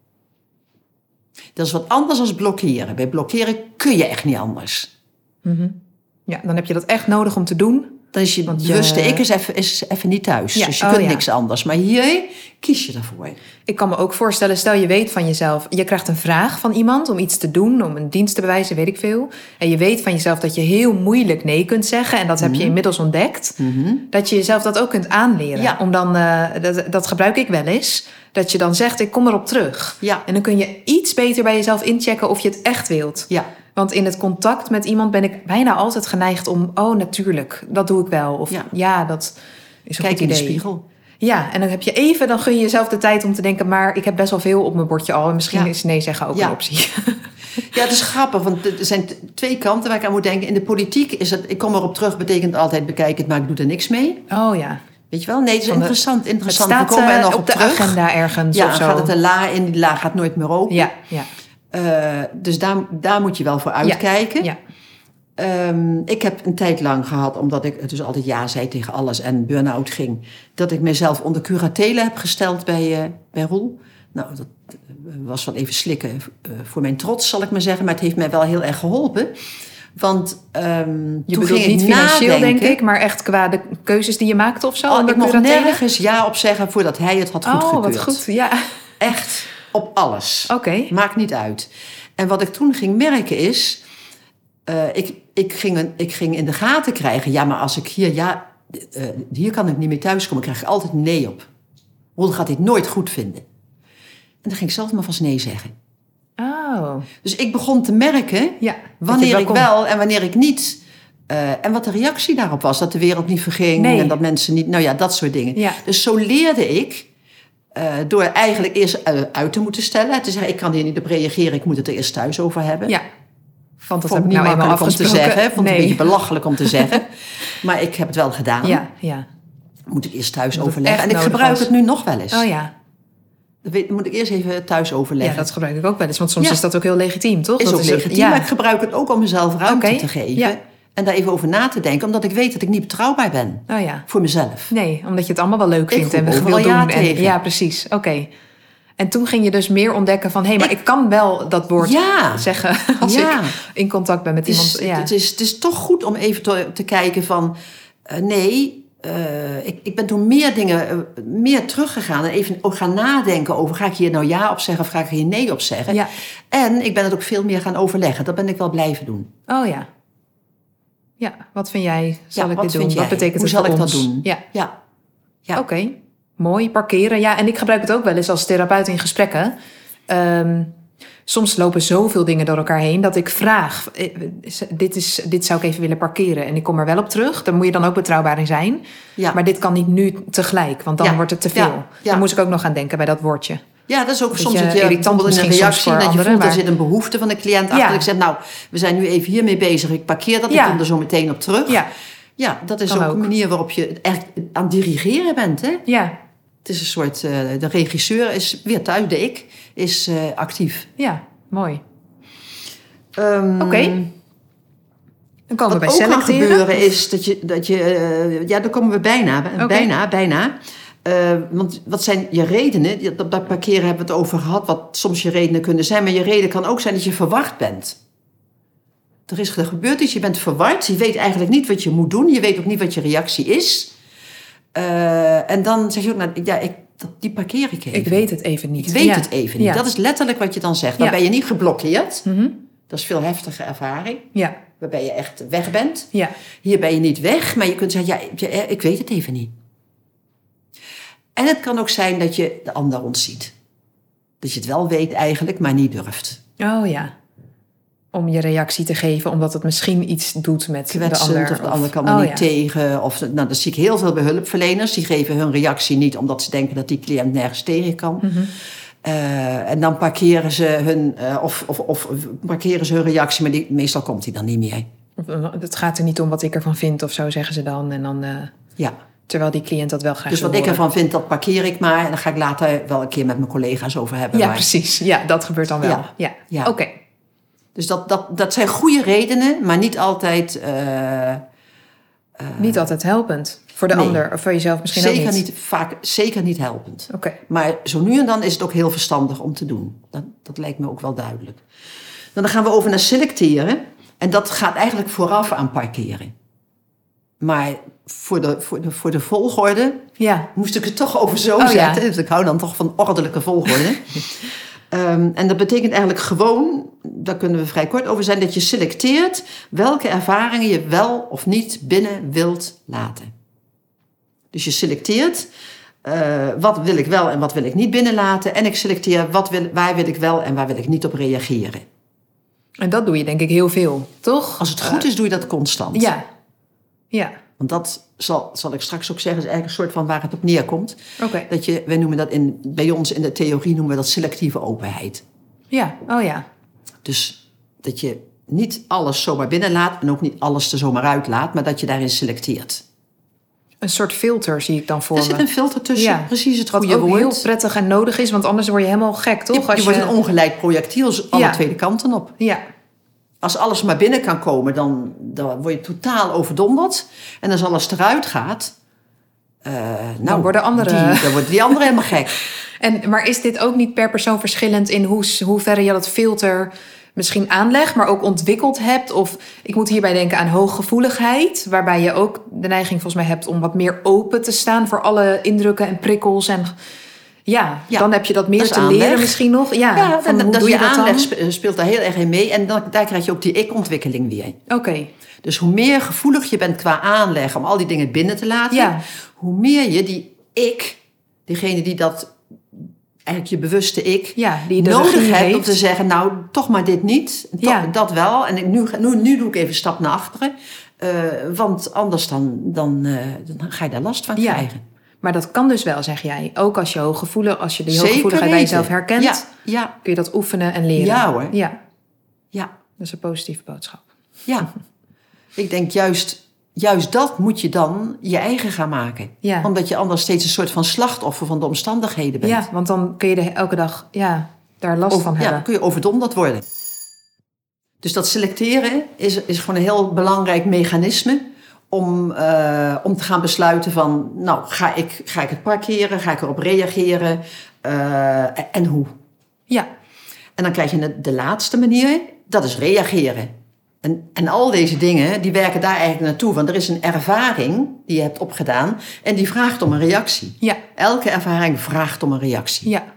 Dat is wat anders dan blokkeren. Bij blokkeren kun je echt niet anders. Mm-hmm. Ja, dan heb je dat echt nodig om te doen. Dan is je Want je- bewuste ik is even, is even niet thuis. Ja, Dus je oh kunt ja. niks anders. Maar hier kies je daarvoor. Ik kan me ook voorstellen, stel je weet van jezelf, je krijgt een vraag van iemand om iets te doen, om een dienst te bewijzen, weet ik veel. En je weet van jezelf dat je heel moeilijk nee kunt zeggen. En dat heb je inmiddels ontdekt. Mm-hmm. Dat je jezelf dat ook kunt aanleren. Ja. Om dan, uh, dat, dat gebruik ik wel eens. Dat je dan zegt, ik kom erop terug. Ja. En dan kun je iets beter bij jezelf inchecken of je het echt wilt. Ja. Want in het contact met iemand ben ik bijna altijd geneigd om, oh natuurlijk, dat doe ik wel. Of ja, Ja. dat is een Kijk goed in de idee. spiegel. Ja, en dan heb je even, dan gun je jezelf de tijd om te denken, maar ik heb best wel veel op mijn bordje al. En misschien Ja. is nee zeggen ook Ja. een optie. Ja, het is grappig, want er zijn t- twee kanten waar ik aan moet denken. In de politiek is het, ik kom erop terug, betekent altijd bekijk het, maar ik doe er niks mee. Oh ja. Weet je wel? Nee, het is Van de- interessant. Het interessant. staat We komen er uh, nog op op de terug. agenda ergens Ja, of dan zo. gaat het een la in, die la gaat nooit meer open. Ja, ja. Uh, dus daar, daar moet je wel voor uitkijken. Ja. Ja. Um, ik heb een tijd lang gehad, omdat ik dus altijd ja zei tegen alles en burn-out ging, dat ik mezelf onder curatele heb gesteld bij, uh, bij Roel. Nou, dat was wel even slikken uh, voor mijn trots, zal ik maar zeggen. Maar het heeft mij wel heel erg geholpen. Want um, je toen bedoelt ging niet ik financieel, nadenken, denk ik, maar echt qua de keuzes die je maakte of zo? Oh, ik mocht curatele? nergens ja op zeggen voordat hij het had goedgekeurd. Oh, wat goed, ja. Echt op alles. Oké. Okay. Maakt niet uit. En wat ik toen ging merken is, uh, ik, ik, ging een, ik ging in de gaten krijgen, ja, maar als ik hier, ja, uh, hier kan ik niet meer thuiskomen, krijg ik altijd nee op. Roel gaat dit nooit goed vinden. En dan ging ik zelf maar vast nee zeggen. Oh. Dus ik begon te merken ja, wanneer ik wel en wanneer ik niet. Uh, en wat de reactie daarop was. Dat de wereld niet verging nee. en dat mensen niet. Nou ja, dat soort dingen. Ja. Dus zo leerde ik. Uh, door eigenlijk eerst uh, uit te moeten stellen. Te zeggen, ik kan hier niet op reageren. Ik moet het er eerst thuis over hebben. Ja. Want dat vond ik niet nou makkelijk om te zeggen. Vond nee. het een beetje belachelijk om te zeggen. Maar ik heb het wel gedaan. Ja, ja. Moet ik eerst thuis overleggen. En ik gebruik was. het nu nog wel eens. Oh ja. Dat moet ik eerst even thuis overleggen. Ja, dat gebruik ik ook wel eens. Want soms ja. is dat ook heel legitiem, toch? Is dat ook is legitiem, ja. maar ik gebruik het ook om mezelf ruimte okay. te geven. Ja. En daar even over na te denken. Omdat ik weet dat ik niet betrouwbaar ben. Oh ja. Voor mezelf. Nee, omdat je het allemaal wel leuk vindt. Ik en wil doen. Ja, en, ja, precies. Oké. Okay. En toen ging je dus meer ontdekken van... hé, hey, maar ik, ik kan wel dat woord ja. zeggen... als ja. ik in contact ben met het is, iemand. Ja. Het, is, het is toch goed om even te, te kijken van... Uh, nee... Uh, ik, ik ben toen meer dingen, uh, meer teruggegaan en even ook gaan nadenken over... ga ik hier nou ja op zeggen of ga ik hier nee op zeggen? Ja. En ik ben het ook veel meer gaan overleggen. Dat ben ik wel blijven doen. Oh ja. Ja, wat vind jij? Zal ja, ik wat dit doen? Jij? Wat betekent Hoe het zal voor ik ons? dat doen? Ja. ja. ja. Oké, okay. Mooi. Parkeren. Ja, en ik gebruik het ook wel eens als therapeut in gesprekken. Um, Soms lopen zoveel dingen door elkaar heen dat ik vraag... Dit, is, dit zou ik even willen parkeren en ik kom er wel op terug. Daar moet je dan ook betrouwbaar in zijn. Ja. Maar dit kan niet nu tegelijk, want dan ja. wordt het te veel. Ja. Ja. Dan moest ik ook nog aan denken bij dat woordje. Ja, dat is ook dat soms je dat je irritant in een reactie... dat je anderen, voelt, maar... er zit een behoefte van de cliënt achter. Ja. Ik zeg, nou, we zijn nu even hiermee bezig. Ik parkeer dat, ja. ik kom er zo meteen op terug. Ja, ja dat is ook, ook een manier waarop je echt aan het dirigeren bent. Hè? Ja. Het is een soort... Uh, de regisseur is weer thuis, de ik, is uh, actief. Ja, mooi. Um, Oké. Okay. Dan komen we bij selecteren. Wat ook kan gebeuren dus. is dat je... Dat je uh, ja, daar komen we bijna. Okay. Bijna, bijna. Uh, want wat zijn je redenen? Dat, dat parkeren hebben we het over gehad. Wat soms je redenen kunnen zijn. Maar je reden kan ook zijn dat je verward bent. Er is er gebeurd iets. Je bent verward. Je weet eigenlijk niet wat je moet doen. Je weet ook niet wat je reactie is. Uh, en dan zeg je ook... Nou, ja, ik, die parkeer ik even. Ik weet het even niet. Ik weet ja. het even niet. Ja. Dat is letterlijk wat je dan zegt. Dan ja. ben je niet geblokkeerd. Mm-hmm. Dat is veel heftige ervaring. Ja. Waarbij je echt weg bent. Ja. Hier ben je niet weg, maar je kunt zeggen... ja, ik weet het even niet. En het kan ook zijn dat je de ander ontziet. Dat je het wel weet eigenlijk, maar niet durft. Oh ja. Om je reactie te geven, omdat het misschien iets doet met kwetsend, de ander. Of de ander kan er oh, niet ja. tegen. Of, nou, dat zie ik heel veel bij hulpverleners. Die geven hun reactie niet omdat ze denken dat die cliënt nergens tegen kan. Mm-hmm. Uh, en dan parkeren ze hun, uh, of, of, of parkeren ze hun reactie, maar die, meestal komt die dan niet meer. Het gaat er niet om wat ik ervan vind of zo, zeggen ze dan. En dan uh, ja. Terwijl die cliënt dat wel graag Dus wat wil ik ervan vind, dat parkeer ik maar. En dan ga ik later wel een keer met mijn collega's over hebben. Ja, maar... precies. Ja, dat gebeurt dan wel. Ja, ja. ja. Oké. Okay. Dus dat, dat, dat zijn goede redenen, maar niet altijd... Uh, uh, niet altijd helpend. Voor de nee. ander, of voor jezelf misschien zeker ook niet. niet. Vaak, zeker niet helpend. Oké. Okay. Maar zo nu en dan is het ook heel verstandig om te doen. Dat, dat lijkt me ook wel duidelijk. Dan gaan we over naar selecteren. En dat gaat eigenlijk vooraf aan parkeren. Maar voor de, voor de, voor de volgorde ja. moest ik het toch over zo oh, zetten. Ja. Dus ik hou dan toch van ordelijke volgorde. um, en dat betekent eigenlijk gewoon, daar kunnen we vrij kort over zijn... dat je selecteert welke ervaringen je wel of niet binnen wilt laten. Dus je selecteert, uh, wat wil ik wel en wat wil ik niet binnenlaten. En ik selecteer, wat wil, waar wil ik wel en waar wil ik niet op reageren. En dat doe je denk ik heel veel, toch? Als het goed uh, is, doe je dat constant. Ja, ja. Want dat zal, zal ik straks ook zeggen, is eigenlijk een soort van waar het op neerkomt. Okay. Dat je, wij noemen dat in, bij ons in de theorie noemen we dat selectieve openheid. Ja, oh ja. Dus dat je niet alles zomaar binnenlaat en ook niet alles er zomaar uitlaat, maar dat je daarin selecteert. Een soort filter zie ik dan voor Er me. zit een filter tussen, Ja. precies het Wat goede ook woord. heel prettig en nodig is, want anders word je helemaal gek, toch? Je, Als je wordt een ongeleid projectiel, dus alle Ja. twee de kanten op. Ja, Als alles maar binnen kan komen, dan, dan word je totaal overdonderd. En als alles eruit gaat, uh, nou, worden anderen- die, dan wordt die andere helemaal gek. en, maar is dit ook niet per persoon verschillend in hoe, hoeverre je dat filter misschien aanlegt, maar ook ontwikkeld hebt? Of ik moet hierbij denken aan hooggevoeligheid, waarbij je ook de neiging volgens mij hebt om wat meer open te staan voor alle indrukken en prikkels. En ja, Ja, dan heb je dat meer dat is te aanleg. leren misschien nog. Ja, Ja, van en hoe dat doe je je dat aanleg dan? spe- speelt daar heel erg in mee. En dan, daar krijg je ook die ik-ontwikkeling weer. Oké, Dus hoe meer gevoelig je bent qua aanleg om al die dingen binnen te laten, Ja. hoe meer je die ik, degene die dat, eigenlijk je bewuste ik, ja, die de nodig regie hebt heeft. om te zeggen, nou, toch maar dit niet, toch, Ja. dat wel. En ik, nu, ga- nu, nu doe ik even een stap naar achteren, uh, want anders dan, dan, uh, dan ga je daar last van Ja. krijgen. Maar dat kan dus wel, zeg jij. Ook als je hooggevoelig, als je die Zeker hooggevoeligheid bij weten. jezelf herkent, Ja, ja, kun je dat oefenen en leren. Ja, hoor. Ja, ja, dat is een positieve boodschap. ja. Ik denk juist, juist dat moet je dan je eigen gaan maken. Ja. Omdat je anders steeds een soort van slachtoffer van de omstandigheden bent. Ja, want dan kun je er elke dag ja, daar last Of, van ja, hebben. dan kun je overdonderd worden. Dus dat selecteren is, is gewoon een heel belangrijk mechanisme om, uh, om te gaan besluiten van, nou, ga ik, ga ik het parkeren, ga ik erop reageren uh, en hoe? Ja, En dan krijg je de, de laatste manier, dat is reageren. En, en al deze dingen, die werken daar eigenlijk naartoe. Want er is een ervaring die je hebt opgedaan en die vraagt om een reactie. ja, Elke ervaring vraagt om een reactie. ja,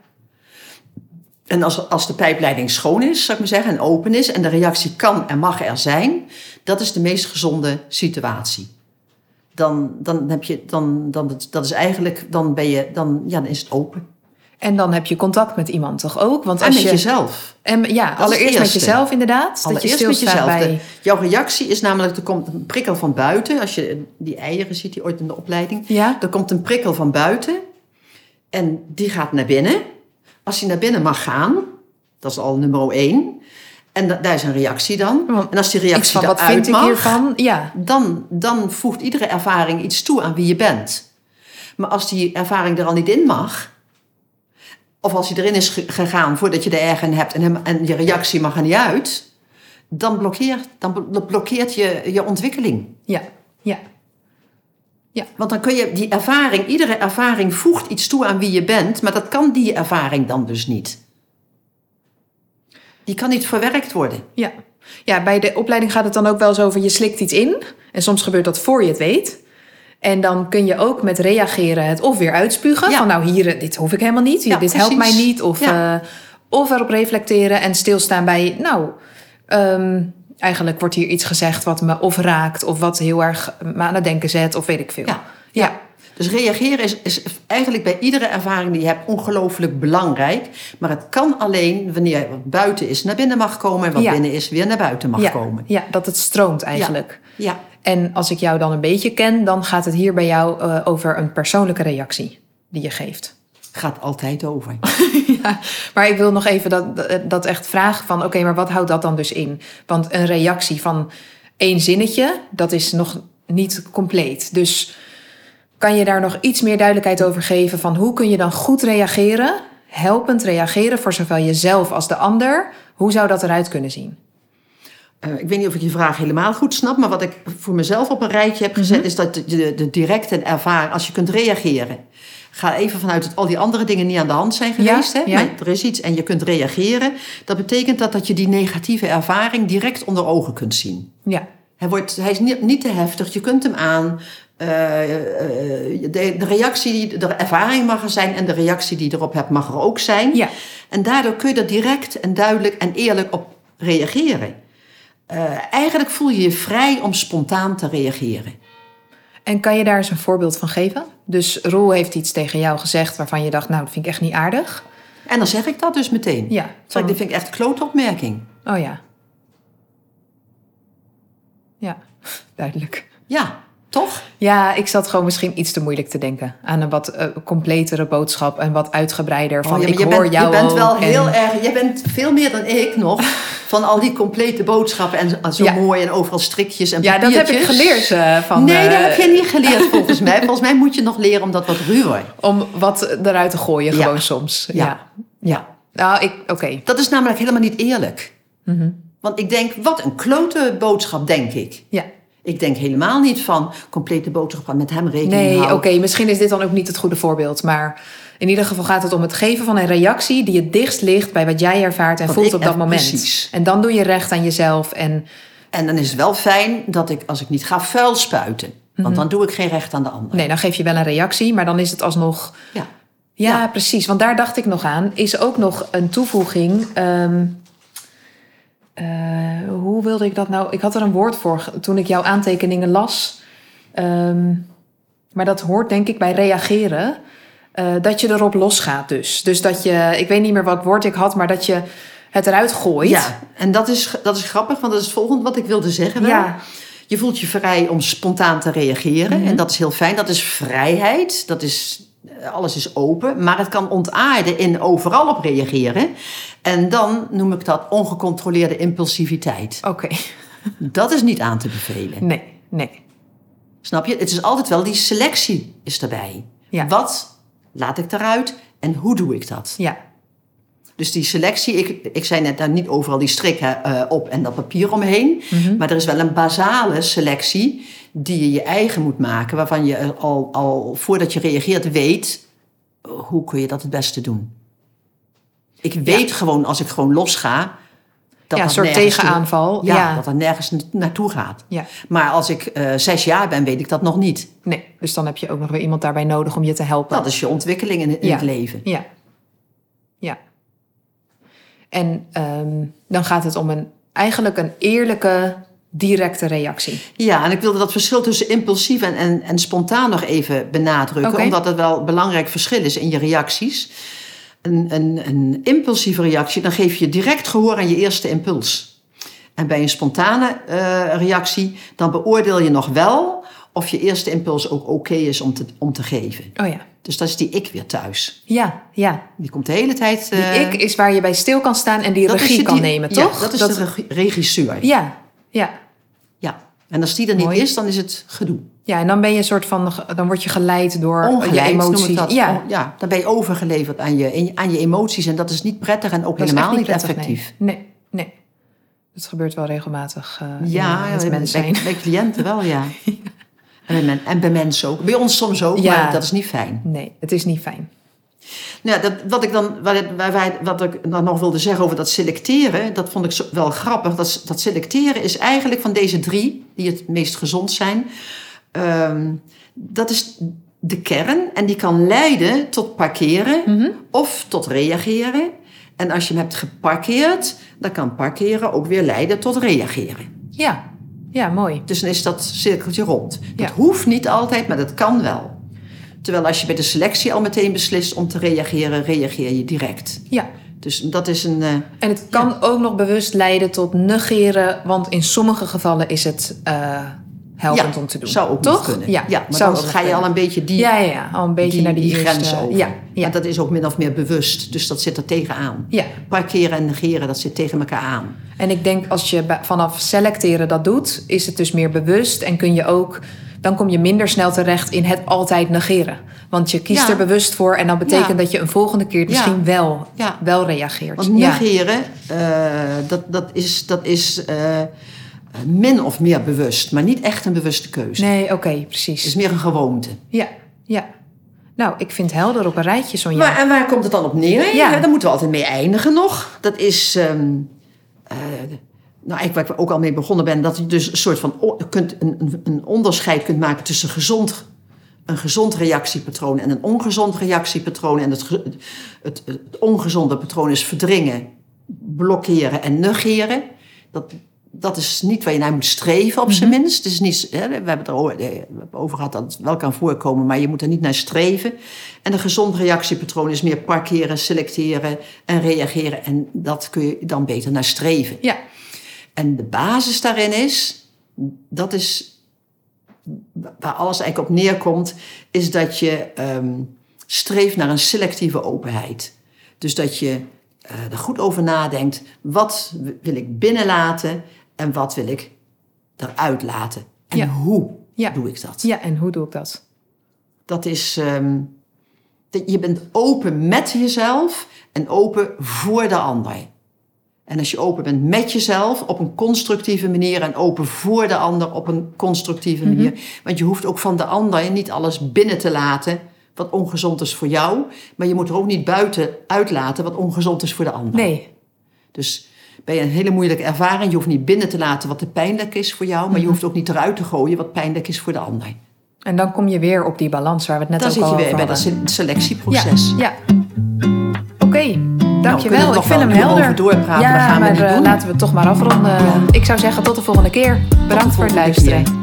En als, als de pijpleiding schoon is, zou ik maar zeggen, en open is, en de reactie kan en mag er zijn, dat is de meest gezonde situatie. Dan, dan heb je, dan, dan, dat is eigenlijk, dan ben je, dan, ja, dan is het open. En dan heb je contact met iemand toch ook? Want En als met je, jezelf. En, ja, het allereerst met eerste. jezelf inderdaad. Allereerst dat je met stilstaat jezelf. bij... De, jouw reactie is namelijk, er komt een prikkel van buiten. Als je die eieren ziet, die ooit in de opleiding. Ja. Er komt een prikkel van buiten. En die gaat naar binnen. Als die naar binnen mag gaan, dat is al nummer één. En da- daar is een reactie dan. Want en als die Iets reactie van, wat eruit vind ik mag, hiervan? Ja, dan, dan voegt iedere ervaring iets toe aan wie je bent. Maar als die ervaring er al niet in mag, of als hij erin is ge- gegaan voordat je er erg in hebt en, hem, en je reactie mag er niet uit, dan blokkeert, dan blo- blokkeert je je ontwikkeling. ja, ja. Want dan kun je die ervaring, iedere ervaring voegt iets toe aan wie je bent, maar dat kan die ervaring dan dus niet. Die kan niet verwerkt worden. Ja. ja, bij de opleiding gaat het dan ook wel eens over je slikt iets in. En soms gebeurt dat voor je het weet. En dan kun je ook met reageren het of weer uitspugen. Ja. Van nou hier, dit hoef ik helemaal niet. Ja, dit helpt mij precies. niet. Of, Ja. uh, of erop reflecteren en stilstaan bij... Nou, um, eigenlijk wordt hier iets gezegd wat me of raakt... of wat heel erg me aan het denken zet of weet ik veel. Ja. ja. Dus reageren is, is eigenlijk bij iedere ervaring die je hebt ongelooflijk belangrijk. Maar het kan alleen wanneer wat buiten is naar binnen mag komen... en wat Ja. binnen is weer naar buiten mag ja. komen. Ja, dat het stroomt eigenlijk. Ja. En als ik jou dan een beetje ken... dan gaat het hier bij jou uh, over een persoonlijke reactie die je geeft. Gaat altijd over. Ja, maar ik wil nog even dat, dat echt vragen van... oké, okay, maar wat houdt dat dan dus in? Want een reactie van één zinnetje, dat is nog niet compleet. Dus kan je daar nog iets meer duidelijkheid over geven... van hoe kun je dan goed reageren, helpend reageren... voor zowel jezelf als de ander? Hoe zou dat eruit kunnen zien? Uh, ik weet niet of ik je vraag helemaal goed snap... maar wat ik voor mezelf op een rijtje heb gezet... Mm-hmm. is dat de, de directe ervaring, als je kunt reageren... ga even vanuit dat al die andere dingen niet aan de hand zijn geweest. Ja, hè? ja. Maar er is iets en je kunt reageren. Dat betekent dat, dat je die negatieve ervaring direct onder ogen kunt zien. Ja, Hij, wordt, hij is niet, niet te heftig, je kunt hem aan. Uh, uh, de, de reactie, de ervaring mag er zijn... en de reactie die je erop hebt mag er ook zijn. ja. En daardoor kun je er direct en duidelijk en eerlijk op reageren. Uh, eigenlijk voel je je vrij om spontaan te reageren. En kan je daar eens een voorbeeld van geven? Dus Roel heeft iets tegen jou gezegd waarvan je dacht... nou, dat vind ik echt niet aardig. En dan zeg ik dat dus meteen. Ja. Zeg Van... ik, dit vind ik echt een klote opmerking. Oh ja. Ja, duidelijk. Ja, Toch? Ja, ik zat gewoon misschien iets te moeilijk te denken aan een wat uh, completere boodschap en wat uitgebreider. Van oh, ja, ik je hoor bent, jou Je bent wel ook heel en... erg, je bent veel meer dan ik nog van al die complete boodschappen en zo ja. mooi en overal strikjes en papiertjes. Ja, dat heb ik geleerd uh, van... Nee, uh, dat heb je niet geleerd volgens mij. Volgens mij moet je nog leren om dat wat ruwer. Om wat eruit te gooien ja. gewoon soms. Ja. Ja. ja. Nou, ik, oké. Okay. Dat is namelijk helemaal niet eerlijk. Mm-hmm. Want ik denk, wat een klote boodschap, denk ik. Ja. Ik denk helemaal niet van complete boodschap met hem rekening nee, houden. Nee, oké, okay, misschien is dit dan ook niet het goede voorbeeld. Maar in ieder geval gaat het om het geven van een reactie die het dichtst ligt bij wat jij ervaart en wat voelt op dat moment. Precies. En dan doe je recht aan jezelf. En... en dan is het wel fijn dat ik, als ik niet ga vuil spuiten. Want mm-hmm. dan doe ik geen recht aan de ander. Nee, dan geef je wel een reactie, maar dan is het alsnog... Ja, ja, ja. precies. Want daar dacht ik nog aan. Is ook nog een toevoeging... Um... Uh, hoe wilde ik dat nou? Ik had er een woord voor toen ik jouw aantekeningen las. Um, maar dat hoort denk ik bij reageren. Uh, dat je erop losgaat dus. Dus dat je, ik weet niet meer wat woord ik had, maar dat je het eruit gooit. Ja, en dat is, dat is grappig, want dat is het volgende wat ik wilde zeggen. Wel. Ja. Je voelt je vrij om spontaan te reageren. Mm-hmm. En dat is heel fijn. Dat is vrijheid. Dat is... Alles is open, maar het kan ontaarden in overal op reageren. En dan noem ik dat ongecontroleerde impulsiviteit. Oké. Okay. Dat is niet aan te bevelen. Nee, nee. Snap je? Het is altijd wel die selectie is erbij. Ja. Wat laat ik eruit en hoe doe ik dat? Ja. Dus die selectie, ik, ik zei net daar niet overal die strikken uh, op en dat papier omheen. Mm-hmm. Maar er is wel een basale selectie die je je eigen moet maken. Waarvan je al, al voordat je reageert weet, hoe kun je dat het beste doen. Ik weet ja. gewoon, als ik gewoon losga... Dat ja, een soort tegenaanval. Ja, ja, dat er nergens naartoe gaat. Ja. Maar als ik uh, zes jaar ben, weet ik dat nog niet. Nee, dus dan heb je ook nog weer iemand daarbij nodig om je te helpen. Dat is je ontwikkeling in, in ja. het leven. Ja, ja. En um, dan gaat het om een eigenlijk een eerlijke, directe reactie. Ja, en ik wilde dat verschil tussen impulsief en, en, en spontaan nog even benadrukken. Okay. Omdat het wel een belangrijk verschil is in je reacties. Een, een, een impulsieve reactie, dan geef je direct gehoor aan je eerste impuls. En bij een spontane uh, reactie, dan beoordeel je nog wel of je eerste impuls ook oké okay is om te, om te geven. Oh ja. Dus dat is die ik weer thuis. Ja, ja. Die komt de hele tijd... Uh, die ik is waar je bij stil kan staan en die regie die, kan nemen, ja, toch? dat is dat, de regisseur. Ja, ja. Ja, en als die er niet Mooi. is, dan is het gedoe. Ja, en dan ben je een soort van, dan word je geleid door Ongeleid, je emoties. Noem ik dat. Ja. On, ja, dan ben je overgeleverd aan je, aan je emoties en dat is niet prettig en ook dat helemaal niet, niet prettig, effectief. Nee, nee, nee. Dat gebeurt wel regelmatig uh, ja, in, met bij, mensen bij, bij cliënten wel, ja. ja. En, bij, en bij mensen ook. Bij ons soms ook, ja. maar dat is niet fijn. Nee, het is niet fijn. Nou, dat, wat ik dan, wat, wat ik dan nog wilde zeggen over dat selecteren, dat vond ik zo, wel grappig. Dat, dat selecteren is eigenlijk van deze drie, die het meest gezond zijn, um, dat is de kern en die kan leiden tot parkeren mm-hmm. of tot reageren. En als je hem hebt geparkeerd, dan kan parkeren ook weer leiden tot reageren. Ja, ja, mooi. Dus dan is dat cirkeltje rond. Ja. Dat hoeft niet altijd, maar dat kan wel. Terwijl als je bij de selectie al meteen beslist om te reageren, reageer je direct. Ja. Dus dat is een... Uh, en het kan ja. ook nog bewust leiden tot negeren, want in sommige gevallen is het uh, helpend ja, om te doen. Zou ook toch? kunnen. Ja, ja maar zou dan ga je al een beetje die, ja, ja, ja, al een beetje die, naar die, die eerste, grens over. Ja, ja. En dat is ook min of meer bewust. Dus dat zit er tegenaan. Ja. Parkeren en negeren, dat zit tegen elkaar aan. En ik denk als je vanaf selecteren dat doet, is het dus meer bewust en kun je ook... Dan kom je minder snel terecht in het altijd negeren. Want je kiest ja. er bewust voor en dat betekent ja. dat je een volgende keer misschien ja. wel, ja. wel reageert. Want negeren, ja. uh, dat, dat is, dat is uh, min of meer bewust, maar niet echt een bewuste keuze. Nee, oké, okay, precies. Het is meer een gewoonte. Ja, ja. Nou, ik vind het helder op een rijtje, Sonja. Maar, en waar komt het dan op neer? Ja. Ja, daar moeten we altijd mee eindigen nog. Dat is... Um, uh, Nou, eigenlijk waar ik ook al mee begonnen ben, dat je dus een soort van kunt, een, een onderscheid kunt maken tussen gezond, een gezond reactiepatroon en een ongezond reactiepatroon. En het, het, het, het ongezonde patroon is verdringen, blokkeren en negeren. Dat, dat is niet waar je naar moet streven, op zijn minst. Het is niet, hè, we hebben het erover, we hebben over gehad dat het wel kan voorkomen, maar je moet er niet naar streven. En een gezond reactiepatroon is meer parkeren, selecteren en reageren. En dat kun je dan beter naar streven. Ja. En de basis daarin is, dat is waar alles eigenlijk op neerkomt, is dat je um, streeft naar een selectieve openheid. Dus dat je uh, er goed over nadenkt. Wat wil ik binnenlaten en wat wil ik eruit laten? En ja. hoe ja. doe ik dat? Ja, en hoe doe ik dat? Dat is, um, dat je bent open met jezelf en open voor de ander. En als je open bent met jezelf op een constructieve manier en open voor de ander op een constructieve mm-hmm. manier. Want je hoeft ook van de ander niet alles binnen te laten wat ongezond is voor jou. Maar je moet er ook niet buiten uitlaten wat ongezond is voor de ander. Nee. Dus ben je een hele moeilijke ervaring. Je hoeft niet binnen te laten wat te pijnlijk is voor jou. Maar mm-hmm. je hoeft ook niet eruit te gooien wat pijnlijk is voor de ander. En dan kom je weer op die balans waar we het net dan ook al over hadden. Dan zit je weer bij dat selectieproces. Ja, ja. Oké, okay, dankjewel. Nou, ik vind hem helder. Over doorpraten, ja, dan gaan maar we uh, laten we het toch maar afronden. Ja. Ik zou zeggen tot de volgende keer. Bedankt voor het luisteren. Keer.